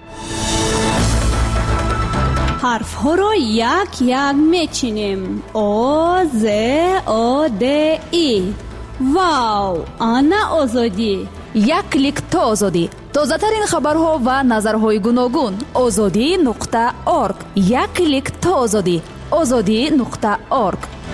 S3: حرف ها را یک یک میچینیم. آ ز آ د ای. واو، آنا آزادی.
S16: یک کلیک تا آزادی. تازه ترین خبرها و نظرهای گوناگون. آزادی نقطه اورگ. یک کلیک تا آزادی. آزادی نقطه اورگ.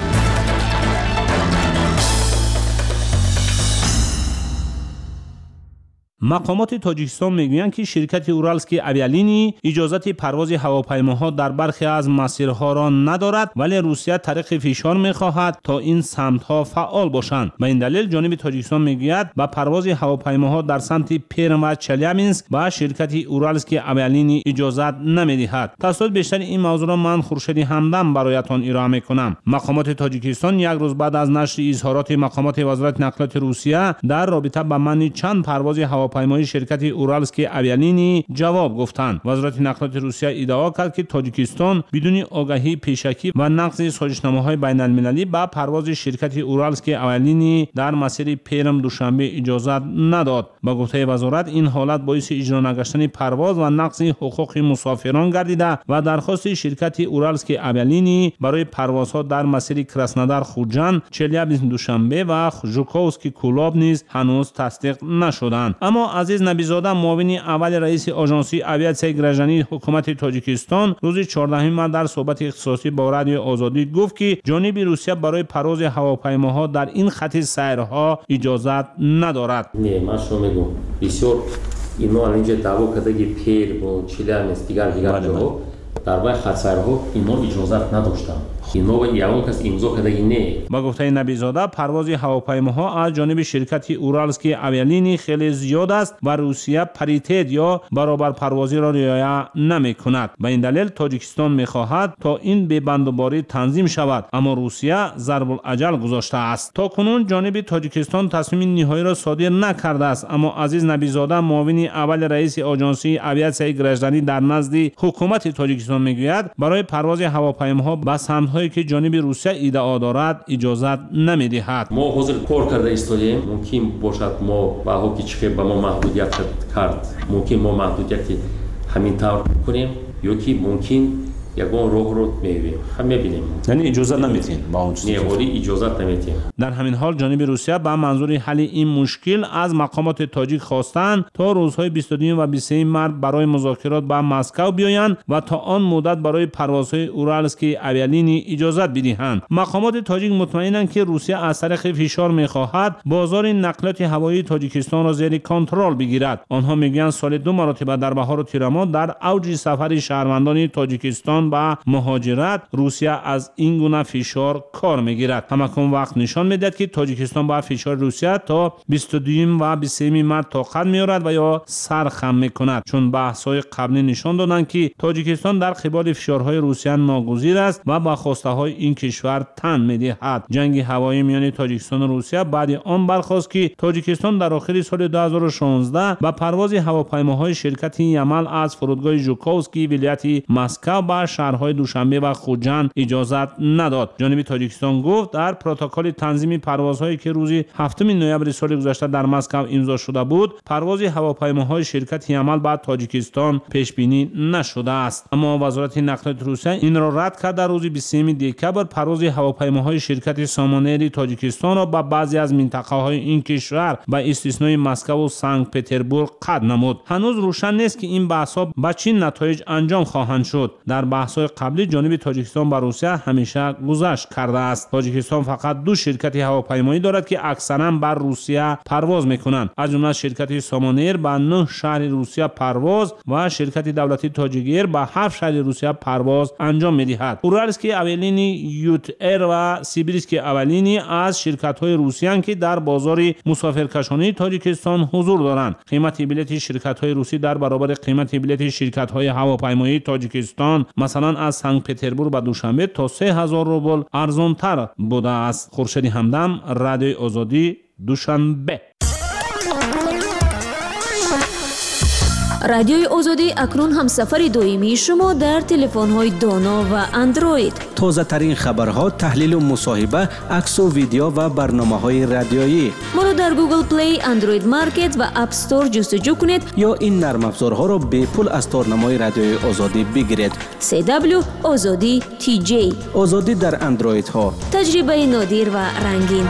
S22: مقامات تاجیکستان میگویند که شرکت اورالسکی اویالینی اجازه پرواز هواپیماها در برخی از مسیرها را ندارد، ولی روسیه طریق فشار میخواهد تا این سمت‌ها فعال باشند. به این دلیل جانب تاجیکستان میگوید با پرواز هواپیماها در سمت پرم و چلیابینسک با شرکت اورالسکی اویالینی اجازه نمیدهد. تفصیلات بیشتر این موضوع را من خورشید همدم برایتان ارائه میکنم. مقامات تاجیکستان یک روز بعد از نشر اظهارات مقامات وزارت نقلیات روسیه در رابطه با منع چند پرواز هواپیماهای شرکت اورالسکی اویالینی جواب گفتند. وزارت نقلیات روسیه ادعا کرد که تاجیکستان بدون آگاهی پیشکی و نقض سازشنامه‌های بین‌المللی با پرواز شرکت اورالسکی اویالینی در مسیر پرم دوشنبه اجازه نداد. با گفته وزارت این حالت باعث اجرا نگشتن پرواز و نقض حقوق مسافران گردیده و درخواست شرکت اورالسکی اویالینی برای پروازها در مسیر کراسنودار خوجند، چلیابینسک دوشنبه و ژوکووسکی کولاب نیز هنوز تصدیق نشدند. اما عزیز نبیزاده، معاون اول رئیس آژانسی آویاسیون گراژانی حکومت تاجیکستان روز چهاردهم مارس در صحبت اختصاصی با رادیو آزادی گفت که جانب روسیه برای پرواز هواپیماها در این خط سیرها اجازه ندارد.
S23: نه، من شما میگم بسیار اینو اینجا دعوا کرده که پیر و چلیابینسک دیگر دیگر جاها در واقع خط سیرها اینا اجازه نداشتند. اینو یاون کس امضا کرده نه.
S22: با گفته نبیزاده پرواز هواپیماها از جانب شرکت اورالسکی اویالینی خیلی زیاد است و روسیه پریتید یا برابر پروازی را رعایت نمی‌کند. به این دلیل تاجیکستان می‌خواهد تا این ببندوباری تنظیم شود، اما روسیه ضرب الاجل گذاشته است. تا کنون جانب تاجیکستان تصمیم نهایی را صادر نکرده است، اما عزیز نبیزاده معاون اول رئیس آژانسی آویاسیون گراژانی در نزد حکومت تاجیکستان میگوید برای پرواز هواپیماها به سمت‌هایی که جانب روسیه ادعا دارد اجازه نمی‌دهد.
S23: ما حاضر کار کرده ایستادیم. ممکن باشد ما با هوکی چخه به ما محدودیت کرد. ممکن ما محدودیت همین طور کنیم یا که ممکن یگان راه رو می‌بینیم. هم می‌بینیم.
S22: یعنی اجازه نمی‌دین با اون
S23: چیزی. نه، ولی اجازه نمی‌دیم.
S22: در همین حال جانب روسیه به منظور حل این مشکل از مقامات تاجیک خواستند تا روزهای بیست و دو و بیست و سه مارس برای مذاکرات به مسکو بیایند و تا آن مدت برای پروازهای اورالسکی اویالینی اجازه بدهند. مقامات تاجیک مطمئنند که روسیه از طریق فشار می‌خواهد بازار نقلیات هوایی تاجیکستان را زیر کنترل بگیرد. آنها میگویند سال دو مرتبه در بهار و تیر ماه در اوج سفر شهروندان تاجیکستان تاجیکستان به مهاجرت روسیه از این گونه فشار کار میگیرد. همکنون وقت نشان میدهد که تاجیکستان با فشار روسیه تا بیست و دو و بیست و سه مارس طاقت میارد و یا سرخم میکند، چون بحث‌های قبلی نشان دادند که تاجیکستان در قبال فشارهای روسیه ناگزیر است و با خواسته‌های این کشور تن میدهد. جنگ هوایی میان تاجیکستان و روسیه بعد آن برخاست که تاجیکستان در آخر سال دو هزار و شانزده با پرواز هواپیماهای شرکت یمل از فرودگاه ژوکووسکی ولایت مسکو به شهرهای دوشنبه و خوجند اجازه نداد. جانب تاجیکستان گفت در پروتکل تنظیم پروازهایی که روز هفتم نوامبر سال گذشته در مسکو امضا شده بود، پرواز هواپیماهای شرکت یمل به تاجیکستان پیش بینی نشده است. اما وزارت نقلیات روسیه این را رد کرد. در روز بیست و سه دکبر پرواز هواپیماهای شرکت سامانر تاجیکستان را به بعضی از منطقه‌های این کشور به استثنای مسکو و سنت پترزبورگ قطع نمود. هنوز روشن نیست که این بحث‌ها به چه نتایج انجام خواهند شد. در بحث‌های قبلی جانب تاجیکستان با روسیه همیشه گذشت کرده است. تاجیکستان فقط دو شرکت هواپیمایی دارد که اکثراً بر روسیه پرواز می‌کنند، از جمله شرکت سامانر به نه شهر روسیه پرواز و شرکت دولتی تاجیک به هفت شهر روسیه پرواز انجام می‌دهد. اورالسکی اولینی، یوت ایر و سیبیرسکی اولینی از شرکت‌های روسی اند که در بازار مسافرکشانی تاجیکستان حضور دارند. قیمت بلیط شرکت‌های روسی در برابر قیمت بلیط شرکت‌های هواپیمایی تاجیکستان مثلا از سنت پترزبورگ به دوشنبه تا سه هزار روبل ارزان‌تر بوده است. خورشید همدم، رادیوی آزادی، دوشنبه.
S1: رادیوی آزادی اکنون هم سفر دائمی شما در تلفن‌های دانا و اندروید.
S7: تازه ترین خبرها، تحلیل و مصاحبه، عکس و ویدیو و برنامه‌های رادیویی.
S1: ما را در گوگل پلی، اندروید مارکت و اپ استور جستجو کنید
S7: یا این نرم افزارها را به پول از تارنمای رادیوی آزادی بگیرید.
S1: سی دبلیو آزادی تی جی.
S7: آزادی در اندروید ها.
S1: تجربه نادر و رنگین.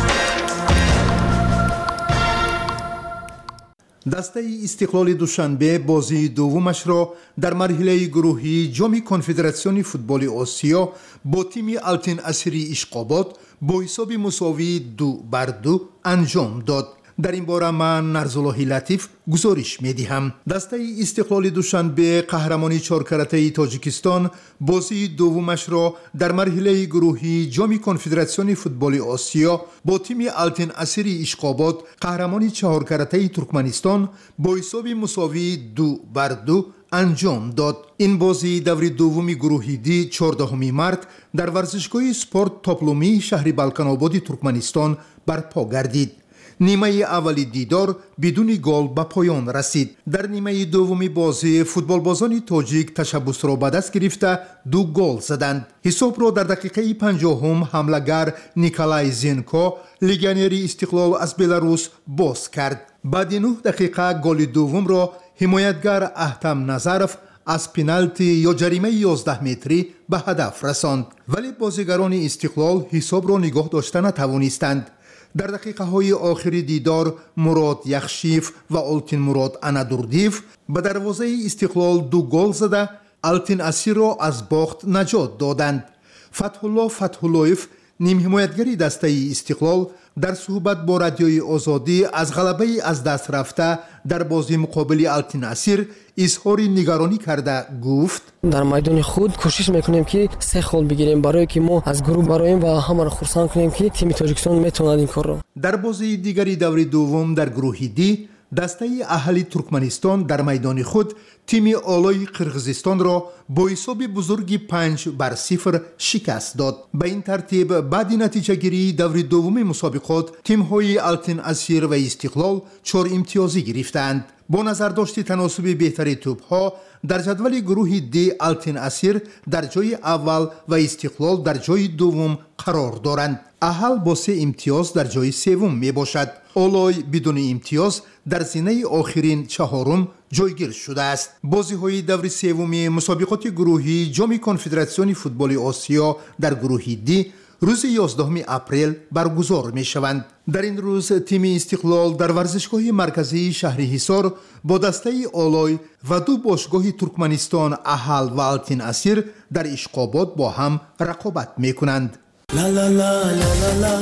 S5: دسته استقلال دوشنبه بازی دومش را در مرحله گروهی جام کنفدراسیون فوتبال آسیا با تیم التین اسیری اشقابات با حساب مساوی دو بر دو انجام داد. در این باره من نرزالله لطیف گزارش می‌دهم. دسته استقلال دوشنبه قهرمانی چهارکارته تاجیکستان بازی دومش را در مرحله گروهی جام کنفدراسیون فوتبال آسیا با تیم التین اسیری اشقابات قهرمانی چهارکارته ترکمنستان با حساب مساوی دو بر دو انجام داد. این بازی دور دوم گروهی دی چهاردهم مارس در ورزشگاه سپورت تاپلومی شهر بالکان‌آباد ترکمنستان برپا گردید. نیمه اولی دیدار بدون گل به پایان رسید. در نیمه دومی بازی فوتبالبازان تاجیک تشبث را به دست گرفته دو گل زدند. حساب را در دقیقه پنجاهم حمله‌گر نیکولای زینکو لگیونر استقلال از بلاروس باز کرد. بعد نه دقیقه گل دوم را حمایتگر احتم نظرف از پنالتی یا جریمه یازده متری به هدف رساند، ولی بازیگران استقلال حساب را نگاه داشته نتوانستند. در دقیقه های آخری دیدار مراد یخشیف و آلتین مراد انادوردیف به دروازه استقلال دو گل زده التین اسیر را از باخت نجات دادند. فتحالله فتحاللهیف نیم حمایتگری دسته استقلال در صحبت با رادیوی آزادی از غلبه از دست رفته در بازی مقابل التین اسیر اظهار نگرانی کرده گفت:
S6: در میدان خود کوشش میکنیم که سه گل بگیریم برای که ما از گروه برایم و همه را خرسند کنیم که تیم تاجیکستان میتواند این کار را.
S5: در بازی دیگری دور دوم در گروه دی دسته اهلی ترکمنستان در میدان خود تیم آلای قرغیزستان را با حساب بزرگی پنج بر صفر شکست داد. به این ترتیب بعد نتیجه گیری دور دوم مسابقات تیم های التین اسیر و استقلال چهار امتیازی گرفتند. با نظر داشت تناسب بهتری توپ ها در جدول گروه دی التین اسیر در جای اول و استقلال در جای دوم قرار دارند. اهل با سه امتیاز در جای سوم می باشد. آلای بدون امتیاز در زینه آخرین چهارم جایگیر شده است. بازی های دور سوم مسابقات گروهی جام کنفدراسیون فوتبال آسیا در گروه دی روز یازدهم اپریل برگزار می شوند. در این روز تیم استقلال در ورزشگاه مرکزی شهر حصار با دسته آلای و دو باشگاه ترکمنستان اهل و التین اسیر در اشقابات با هم رقابت می کنند. لا لا لا لا لا لا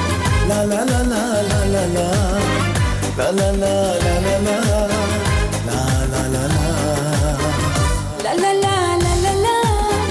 S5: لا لا لا لا لا لا لا لا لا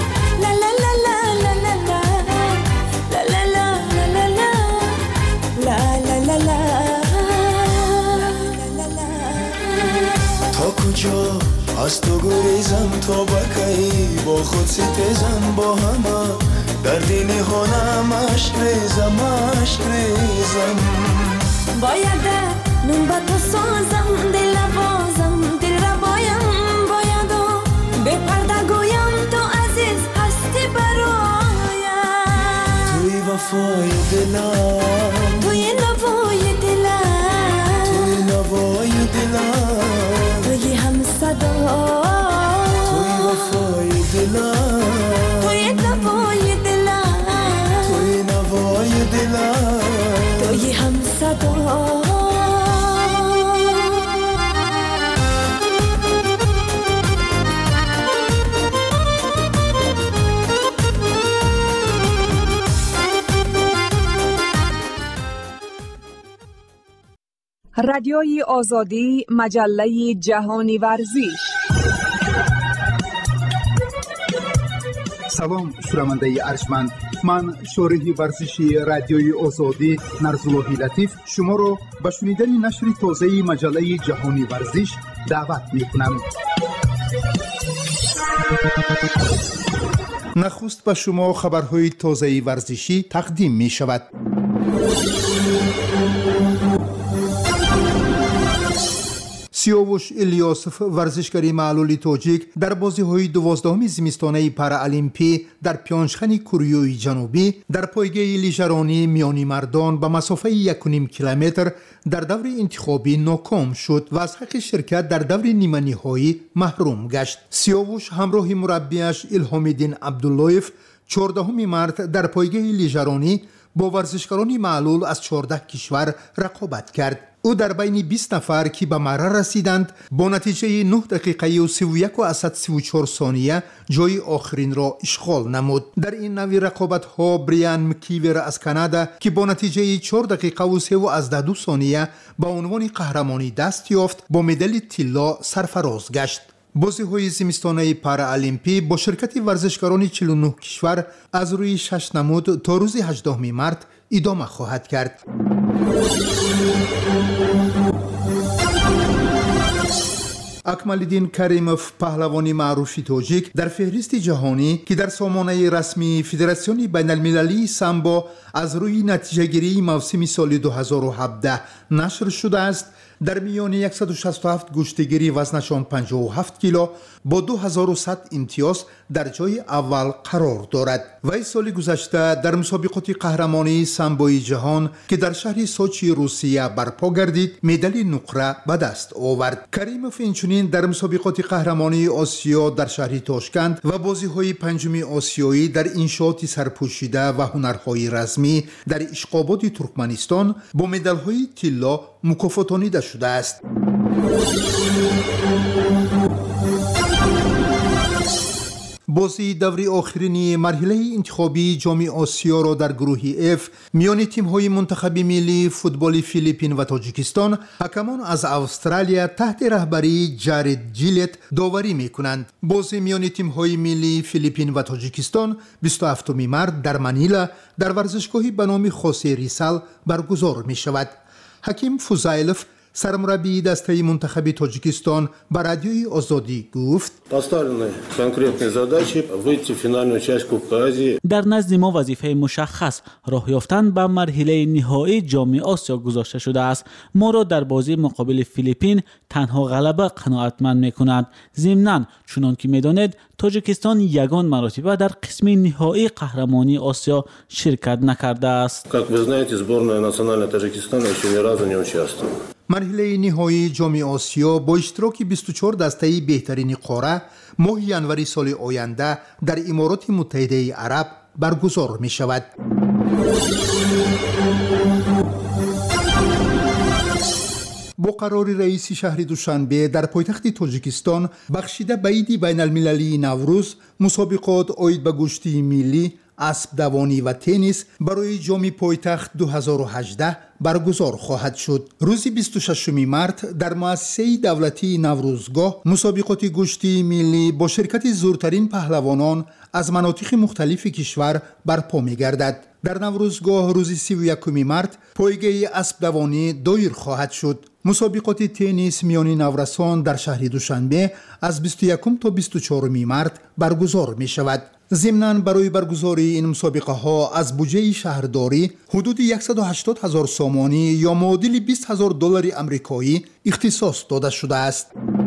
S10: از تو گریزم تا بکی با خود ستیزم با همه در دین هانم عشق ریزم عشق ریزم
S19: باید نون با تو سازم دل بازم دل را بایم باید و به پرده گویم تو عزیز هستی برایم
S10: توی وفای دلم
S19: توی نوای دلم
S10: توی نوای دلم
S19: توی هم صدا
S10: توی وفای دلم
S19: توی نوای دلم
S10: توی نوای دلم
S19: توی هم صدا
S11: رادیوی آزادی، مجله جهانی ورزش.
S5: سلام شنونده ارجمند، من شارح ورزشی رادیوی آزادی نرزاللهی لطیف شما را به شنیدن نشر تازه مجله جهانی ورزش دعوت می‌کنم. نخست به شما خبرهای تازه ورزشی تقدیم می شود. سیاوش الیاسف ورزشکاری معلول تاجیک در بازی‌های دوازدهم زمستانه پارالیمپی در پیونگچنگ کره جنوبی در پایگاه لیژرانی میانی مردان به مسافه یک و نیم کیلومتر در دور انتخابی ناکام شد و از حق شرکت در دور نیمه نهایی محروم گشت. سیاوش همراه مربیش الهام‌الدین عبداللهیف چهاردهم مارس در پایگاه لیژرانی با ورزشکاران معلول از چهارده کشور رقابت کرد. او در بین بیست نفر که به مرا رسیدند با نتیجه نه دقیقه و سی و یک و سی و چهار ثانیه جای آخرین را اشغال نمود. در این نوع رقابت ها بریان مکیور از کانادا که با نتیجه چهار دقیقه و سی و دو ثانیه با عنوان قهرمانی دست یافت با مدال طلا سرفراز گشت. بازی‌های زمستانه پارالیمپی با شرکت ورزشکاران چهل و نه کشور از روی شش نمود تا روز هجدهم مارس ادامه خواهد کرد. اکمال‌الدین کریموف پهلوانی معروف تاجیک در فهرست جهانی که در سامانه رسمی فدراسیون بین المللی سامبو از روی نتیجه گیری موسم سال دو هزار و هفده نشر شده است، در میان صد و شصت و هفت گشتگیری وزنشان پنجاه و هفت کیلو با دو هزار و صد امتیاز در جای اول قرار دارد. وی سال گذشته در مسابقات قهرمانی سامبوی جهان که در شهر سوچی روسیه برپا گردید مدال نقره به دست آورد. کریموف اینچنین در مسابقات قهرمانی آسیا در شهر تاشکند و بازی‌های پنجم آسیایی در انشاءات سرپوشیده و هنرهای رزمی در اشقاباد ترکمنستان با مدال‌های طلا مکافاتانیده شده است. بازی دوری آخرین مرحله انتخابی جام آسیا را در گروه اف میان تیم‌های منتخب ملی فوتبال فیلیپین و تاجیکستان حکمان از استرالیا تحت رهبری جارد جیلت داوری می‌کنند. بازی میان تیم‌های ملی فیلیپین و تاجیکستان بیست و هفتم مارس در منیلا در ورزشگاهی به نام خوسه ریسال برگزار می‌شود. حکیم فوزایلوف سرمربی دسته منتخب تاجیکستان به رادیوی آزادی گفت
S22: در نزد ما وظیفه مشخص راه یافتن به مرحله نهایی جام آسیا گذاشته شده است. ما را در بازی مقابل فیلیپین تنها غلبه قناعتمند می‌کند. ضمناً چنان که می‌دانید تاجیکستان یگان مرتبه در قسم نهایی قهرمانی آسیا شرکت نکرده است.
S5: مرحله نهایی جام آسیا با اشتراک بیست و چهار دسته بهترین قاره ماه ینوری سال آینده در امارات متحده عرب برگزار می شود. با قرار رئیس شهر دوشنبه در پایتخت تاجیکستان بخشیده به عید بین المللی نوروز مسابقات عاید به گشتی ملی، اسب دوانی و تنیس برای جام پایتخت دو هزار و هجده برگزار خواهد شد. روز بیست و ششم مارس در مؤسسه دولتی نوروزگاه مسابقات گشتی ملی با شرکت زورترین پهلوانان از مناطق مختلف کشور برپا می‌گردد. در نوروزگاه روز سی و یکم مارس پایگاه اسب دوانی دایر خواهد شد. مسابقات تنیس میانی نورسان در شهر دوشنبه از بیست و یکم تا بیست و چهارم مارس برگزار می شود. ضمناً برای برگزاری این مسابقه ها از بودجه شهرداری حدود صد و هشتاد هزار سامانی یا معادل بیست هزار دلار آمریکایی اختصاص داده شده است.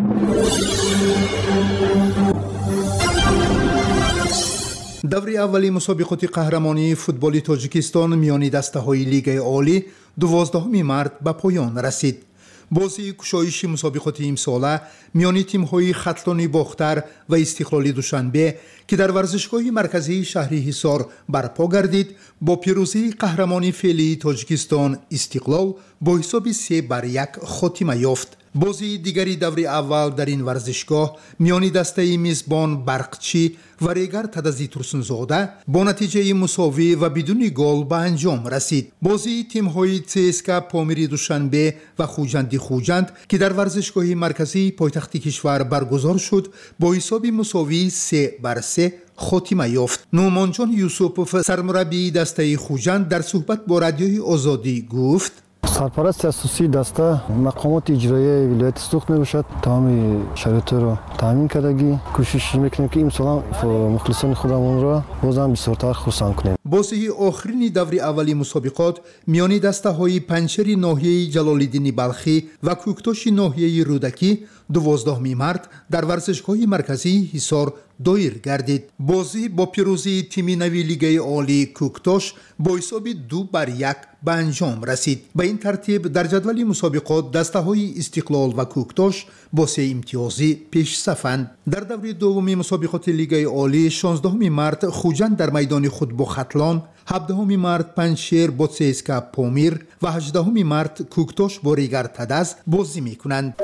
S5: دور اولی مسابقات قهرمانی فوتبال تاجیکستان میان دسته‌های لیگ عالی دوازدهم مارس به پایان رسید. بازی گشایش مسابقات امساله میان تیم‌های ختلانی باختر و استقلالی دوشنبه که در ورزشگاه مرکزی شهر حصار برپا گردید با پیروزی قهرمانی فعلی تاجیکستان استقلال با حساب سه بر یک خاتمه یافت. بازی دیگری دور اول در این ورزشگاه میان دسته میزبان برقچی و ریگر تدزی ترسنزاده با نتیجه مساوی و بدون گل به انجام رسید. بازی تیم‌های سیسکا پامیری دوشنبه و خوجندی خوجند که در ورزشگاه مرکزی پایتخت کشور برگزار شد با حساب مساوی سه بر سه خاتمه یافت. نومان جان یوسفوف سرمربی دسته خوجند در صحبت با رادیوی آزادی گفت:
S12: سرپرست اساسی دسته مقامات اجرایی ولایت سوخت میباشد. تمام شرایط را تامین کردگی کوشش میکنیم که امسال مخلصان خودمون را بازم بسیارتر خرسند کنیم.
S5: بازی آخرین دور اولی مسابقات میان دسته های پنچری ناحیه جلال‌الدین بلخی و کوکتاش ناحیه رودکی دوازدهم مارس در ورزشگاه مرکزی حصار دایر گردید. بازی با پیروزی تیم نوی لیگ عالی کوکتاش با حساب دو بر یک به انجام رسید. به این ترتیب در جدول مسابقات دسته های استقلال و کوکتاش با سه امتیازی پیش صفند. در دوره دوم مسابقات لیگ عالی شانزدهم مارس خوجند در میدان خود با ختلان، هفدهم مارس پنجشیر با سیسکا پامیر و هجدهم مارس کوکتاش با ریگر تدز بازی میکنند.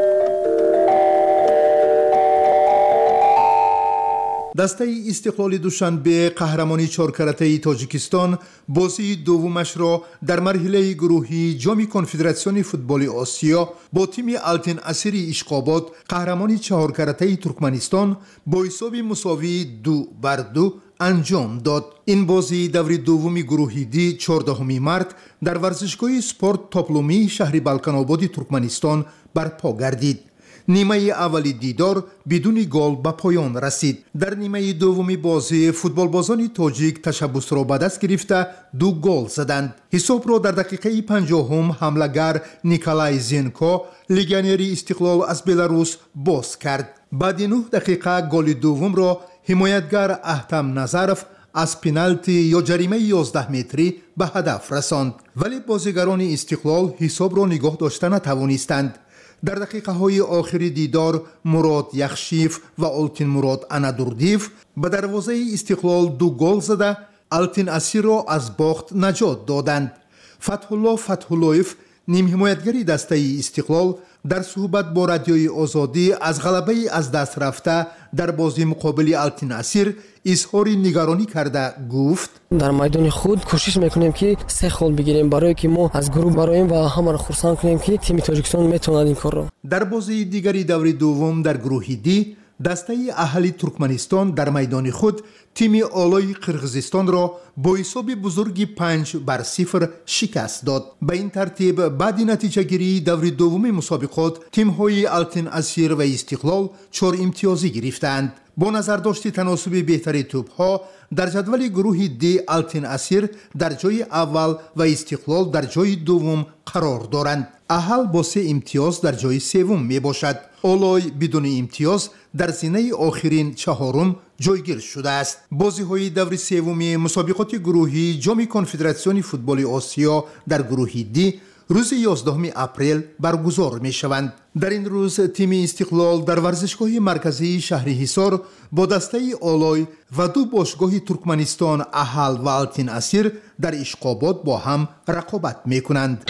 S5: دسته استقلال دوشنبه قهرمانی چهار کرته تاجیکستان بازی دومش را در مرحله گروهی جام کنفدراسیون فوتبال آسیا با تیم آلتین اسیری اشقاباد قهرمانی چهار کرته ترکمنستان با حساب مساوی دو بر دو انجام داد. این بازی دور دومی گروهی دی چهاردهم مارس در ورزشگاه سپورت تاپلومی شهر بالکان آباد ترکمنستان برپا گردید. نیمه اولی دیدار بدون گل به پایان رسید. در نیمه دومی بازی فوتبالبازان تاجیک تشبث را به دست گرفته دو گل زدند. حساب را در دقیقه پنجاهم حمله‌گر نیکولای زینکو لگیونر استقلال از بلاروس باز کرد. بعد نه دقیقه گل دوم را حمایتگر احتم نظرف از پنالتی یا جریمه یازده متری به هدف رساند، ولی بازیگران استقلال حساب را نگاه داشته نتوانستند. در دقیقه های آخری دیدار مراد یخشیف و آلتین مراد انادوردیف به دروازه استقلال دو گل زده آلتین اسیر را از باخت نجات دادند. فتحالله فتحاللهیف نیم حمایتگری دسته استقلال در صحبت با رادیوی آزادی از غلبه از دست رفته در بازی مقابل آلتین اسیر اظهار نگرانی کرده گفت:
S6: در میدان خود کوشش میکنیم که سه خال بگیریم برای که ما از گروه برایم و همه را خرسند کنیم که تیم تاجیکستان میتواند این کار را.
S5: در بازی دیگری دور دوم در گروه دی دسته اهلی ترکمنستان در میدان خود تیم آلای قرغیزستان را با حساب بزرگی پنج بر صفر شکست داد. به این ترتیب بعد نتیجه گیری دور دوم مسابقات تیم های آلتین اسیر و استقلال چهار امتیازی گرفتند. با نظر داشت تناسب بهتری توپ ها در جدول گروه دی آلتین اسیر در جای اول و استقلال در جای دوم قرار دارند. اهل با سه امتیاز در جای سوم می باشد. آلای بدون امتیاز در زینه آخرین چهارم جایگیر شده است. بازی های دور سوم مسابقات گروهی جام کنفدراسیون فوتبال آسیا در گروه دی روز یازدهم اپریل برگزار می شوند. در این روز تیم استقلال در ورزشگاه مرکزی شهر حصار با دسته آلای و دو باشگاه ترکمنستان اهل و آلتین اسیر در اشقاباد با هم رقابت می کنند.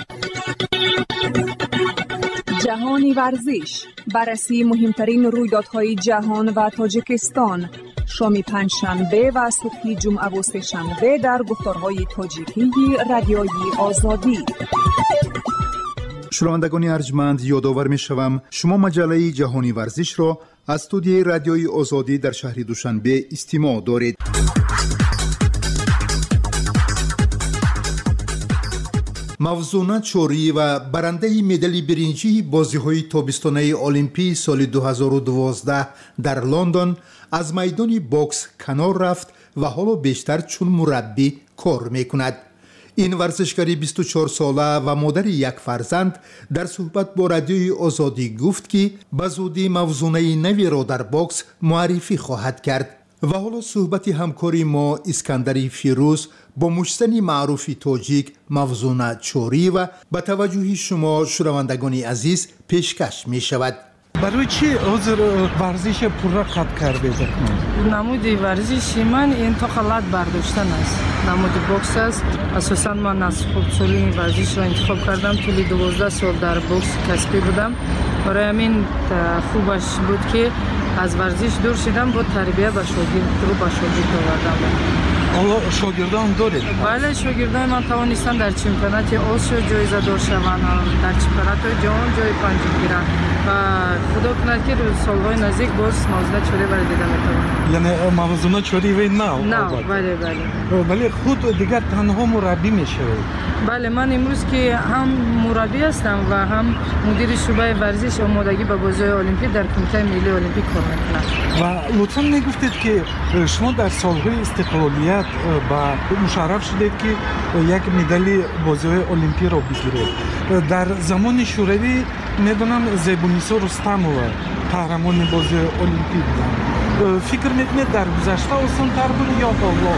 S11: جهانی ورزش، بررسی مهمترین رویدادهای جهان و تاجیکستان، شام پنجشنبه و صبح جمعه و سه‌شنبه در گفتارهای تاجیکی رادیوی آزادی.
S5: شنوندگان ارجمند، یادآور می‌شوم شما مجله جهانی ورزش را از استودیوی رادیوی آزادی در شهر دوشنبه استماع دارید. мавзуна чорӣ ва барандаи медали биринҷии бозиҳои тобистонаи олимпии соли ду ҳазору дувоздаҳ дар Лондон аз майдони бокс канор рафт ва ҳоло бештар чун мураббӣ кор мекунад. ин варзишгари бисту чорсола ва модари як фарзанд дар суҳбат бо радиои Озодӣ гуфт ки ба зудӣ мавзунаи наверо дар бокс муаррифӣ хоҳад кард. ва ҳоло суҳбати ҳамкори мо Искандари Фирӯз бо мушзани маъруфи тоҷик Мавзуна Чорӣ ва ба таваҷҷӯҳи шумо шунавандагони азиз пешкаш мешавад.
S13: барои чӣ ҳозир варзиши пурра қатъ кардед?
S14: намуди варзиши ман интоқалат бардоштан аст. намуди бокс аст. асосан ман аз хубсоли ин варзишро интихоб кардам. тӯли дувоздаҳ сол дар бокс касбӣ будам. барои ҳамин хубаш буд ки аз варзиш дур шидам, бо тарбия ба шогирдро ба шогирд овардам.
S13: ҳоло шогирдон доред?
S14: бале, шогирдони ман тавонистанд дар чемпионати Осиё ҷоизадор шаванд, дар чемпионатҳои ҷаҳон ҷои панҷум гиранд ва худо кунад ки солҳои наздик боз Мавзуна Чориева дида метавонам.
S13: яъне Мавзуна Чориева нав?
S14: нав, бале, бале.
S13: вале худ дигар танҳо мураббӣ мешавед?
S14: бале, ман имрӯз ки ҳам мураббӣ ҳастам ва ҳам мудири шӯъбаи варзиш омодагӣ ба бозиҳои олимпӣ дар Кумитаи миллии олимпӣ кор мекунам.
S13: ва лутфан мегуфтед ки шумо дар солҳои истиқлолият ба мушарраф шудед ки як медали бозиҳои олимпиро бигиред. дар замони шӯравӣ медонам Зебуниса Рустамова қаҳрамони бозиҳои олимпӣ буданд. фикр мекунед дар гузашта осонтар буд ё ҳоло?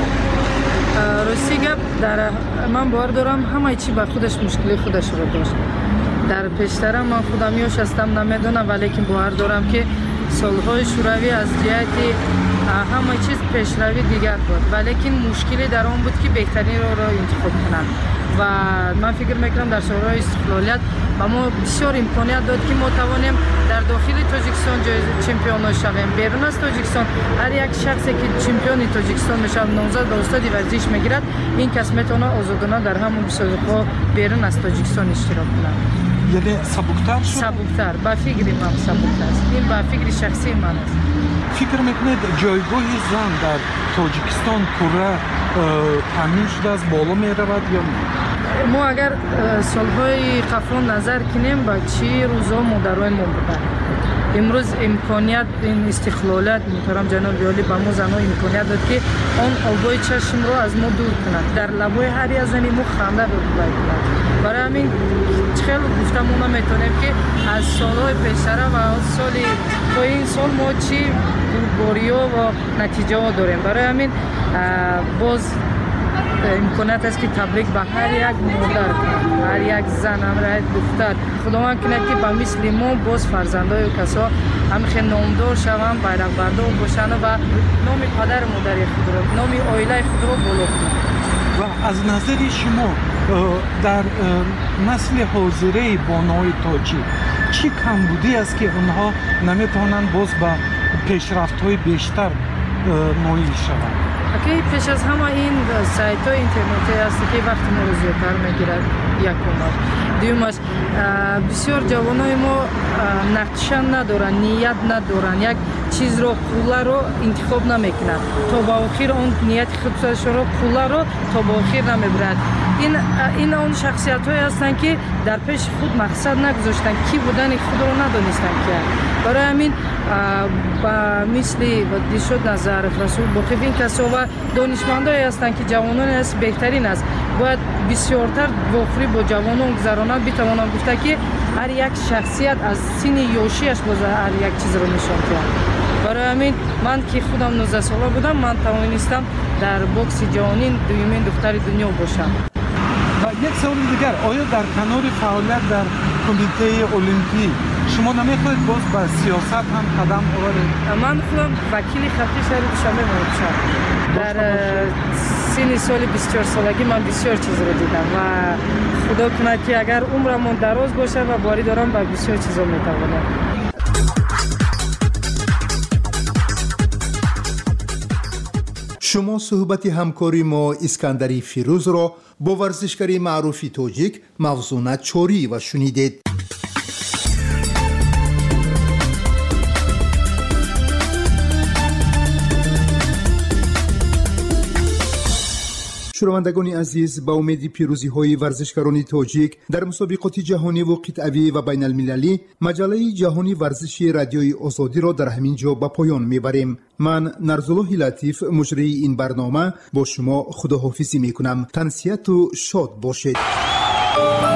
S14: рости гап, дар ман бовар дорам ҳамаи чӣ ба худаш мушкили худашро дошт. дар пештара ман худам ёш ҳастам, намедонам, валекин бовар дорам ки солҳои шӯравӣ аз ҷиҳати ҳама чиз пешравӣ дигар буд, валекин мушкиле дар он буд ки беҳтаринро интихоб кунанд. ва ман фикр мекунам дар солҳои истиқлолият ба мо бисёр имконият дод ки мо тавонем дар дохили Тоҷикистон чемпионо шавем. берун аз Тоҷикистон ҳар як шахсе ки чемпиони Тоҷикистон мешавад, номзад ба устоди варзиш мегирад, ин кас метавонад озодона дар ҳамон мусобиқаҳо берун аз Тоҷикистон иштирок кунад.
S13: яъне сабуктар шуд?
S14: сабуктар, ба фикри ман сабуктар аст. ин ба фикри шахсии ман аст.
S13: фикр мекунед ҷойгоҳи зан дар Тоҷикистон пурра таъмин шудааст, боло меравад ё не?
S14: мо агар солҳои қафлон назар кинем, ба чӣ рӯзҳо модарои мо буданд. имрӯз имконият ин истиқлолият муҳтарам ҷаноби олӣ ба мо занҳо имконият дод ки он обои чашмро аз мо дур кунад. дар лабҳои ҳар як зани мо ханда бепайд кунад. барои ҳамин хело гуфта мо наметавонем ки аз солҳои пештара ва соли то ин сол мо чӣ бурбориҳо ва натиҷаҳо дорем. барои ҳамин боз имконият аст ки табрик ба ҳар як модар, ҳар як зан, ҳар як духтар, худованд кунад ки ба мисли мо боз фарзандои касо ҳамихел номдор шаванд, байрақбардор бошанд ва номи падару модари худро, номи оилаи худро боло кунанд.
S13: ва аз назари шумо дар насли ҳозираи бонои тоҷик чӣ камбудӣ аст ки онҳо наметавонанд боз ба пешрафтҳои бештар ноил шаванд?
S14: окей, пеш аз ҳама ин сайтҳои интернетӣ аст ки вақти моро зиёдтар мегирад. якумаш. дуюмаш, бисёр ҷавонои мо нақша надоранд, ният надоранд, як чизро қулларо интихоб намекунанд, то ба охир он нияти худшро қулларо то ба охир намебиранд. ин ин он шахсиятҳое ҳастанд ки дар пеши худ мақсад нагузоштанд, ки будани худро надонистанд ки. барои ҳамин ба мисли Дилшод Назаров, Расул Боқиев, ин касова донишмандое ҳастанд ки ҷавононе аст беҳтарин аст. бояд бисёртар вохӯрӣ бо ҷавонон гузаронад. битавонам гуфта ки ҳар як шахсият аз синни ёшиаш боз ҳар як чизро нишон диҳад. барои ҳамин ман ки худам нуздаҳ сола будам, ман тавонистам дар бокси ҷаҳонӣ дуюмин духтари дунё бошам.
S13: ва як саволи дигар, оё дар канори фаъолият дар Кумитаи олимпӣ шумо намехоҳед боз ба сиёсат ҳам қадам оваред?
S14: ман худам вакили халқи шаҳри Душанбе мебошам. дар синни соли бисту чорсолагӣ ман бисёр чизро дидам ва худо кунад ки агар умрамон дароз бошад ва боварӣ дорам ба бисёр чизо метавонам.
S5: шумо суҳбати ҳамкори мо Искандари Фирӯзро бо варзишгари маъруфи тоҷик Мавзуна Чориева шунидед. شنوندگان عزیز، با امید پیروزی های ورزشکاران تاجیک در مسابقات جهانی و قطعی و بین المللی، مجله جهانی ورزشی رادیوی آزادی را در همین جا به پایان میبریم. من نرزالله لطیف مجری این برنامه با شما خداحافظی میکنم. تنسیت و شاد باشید.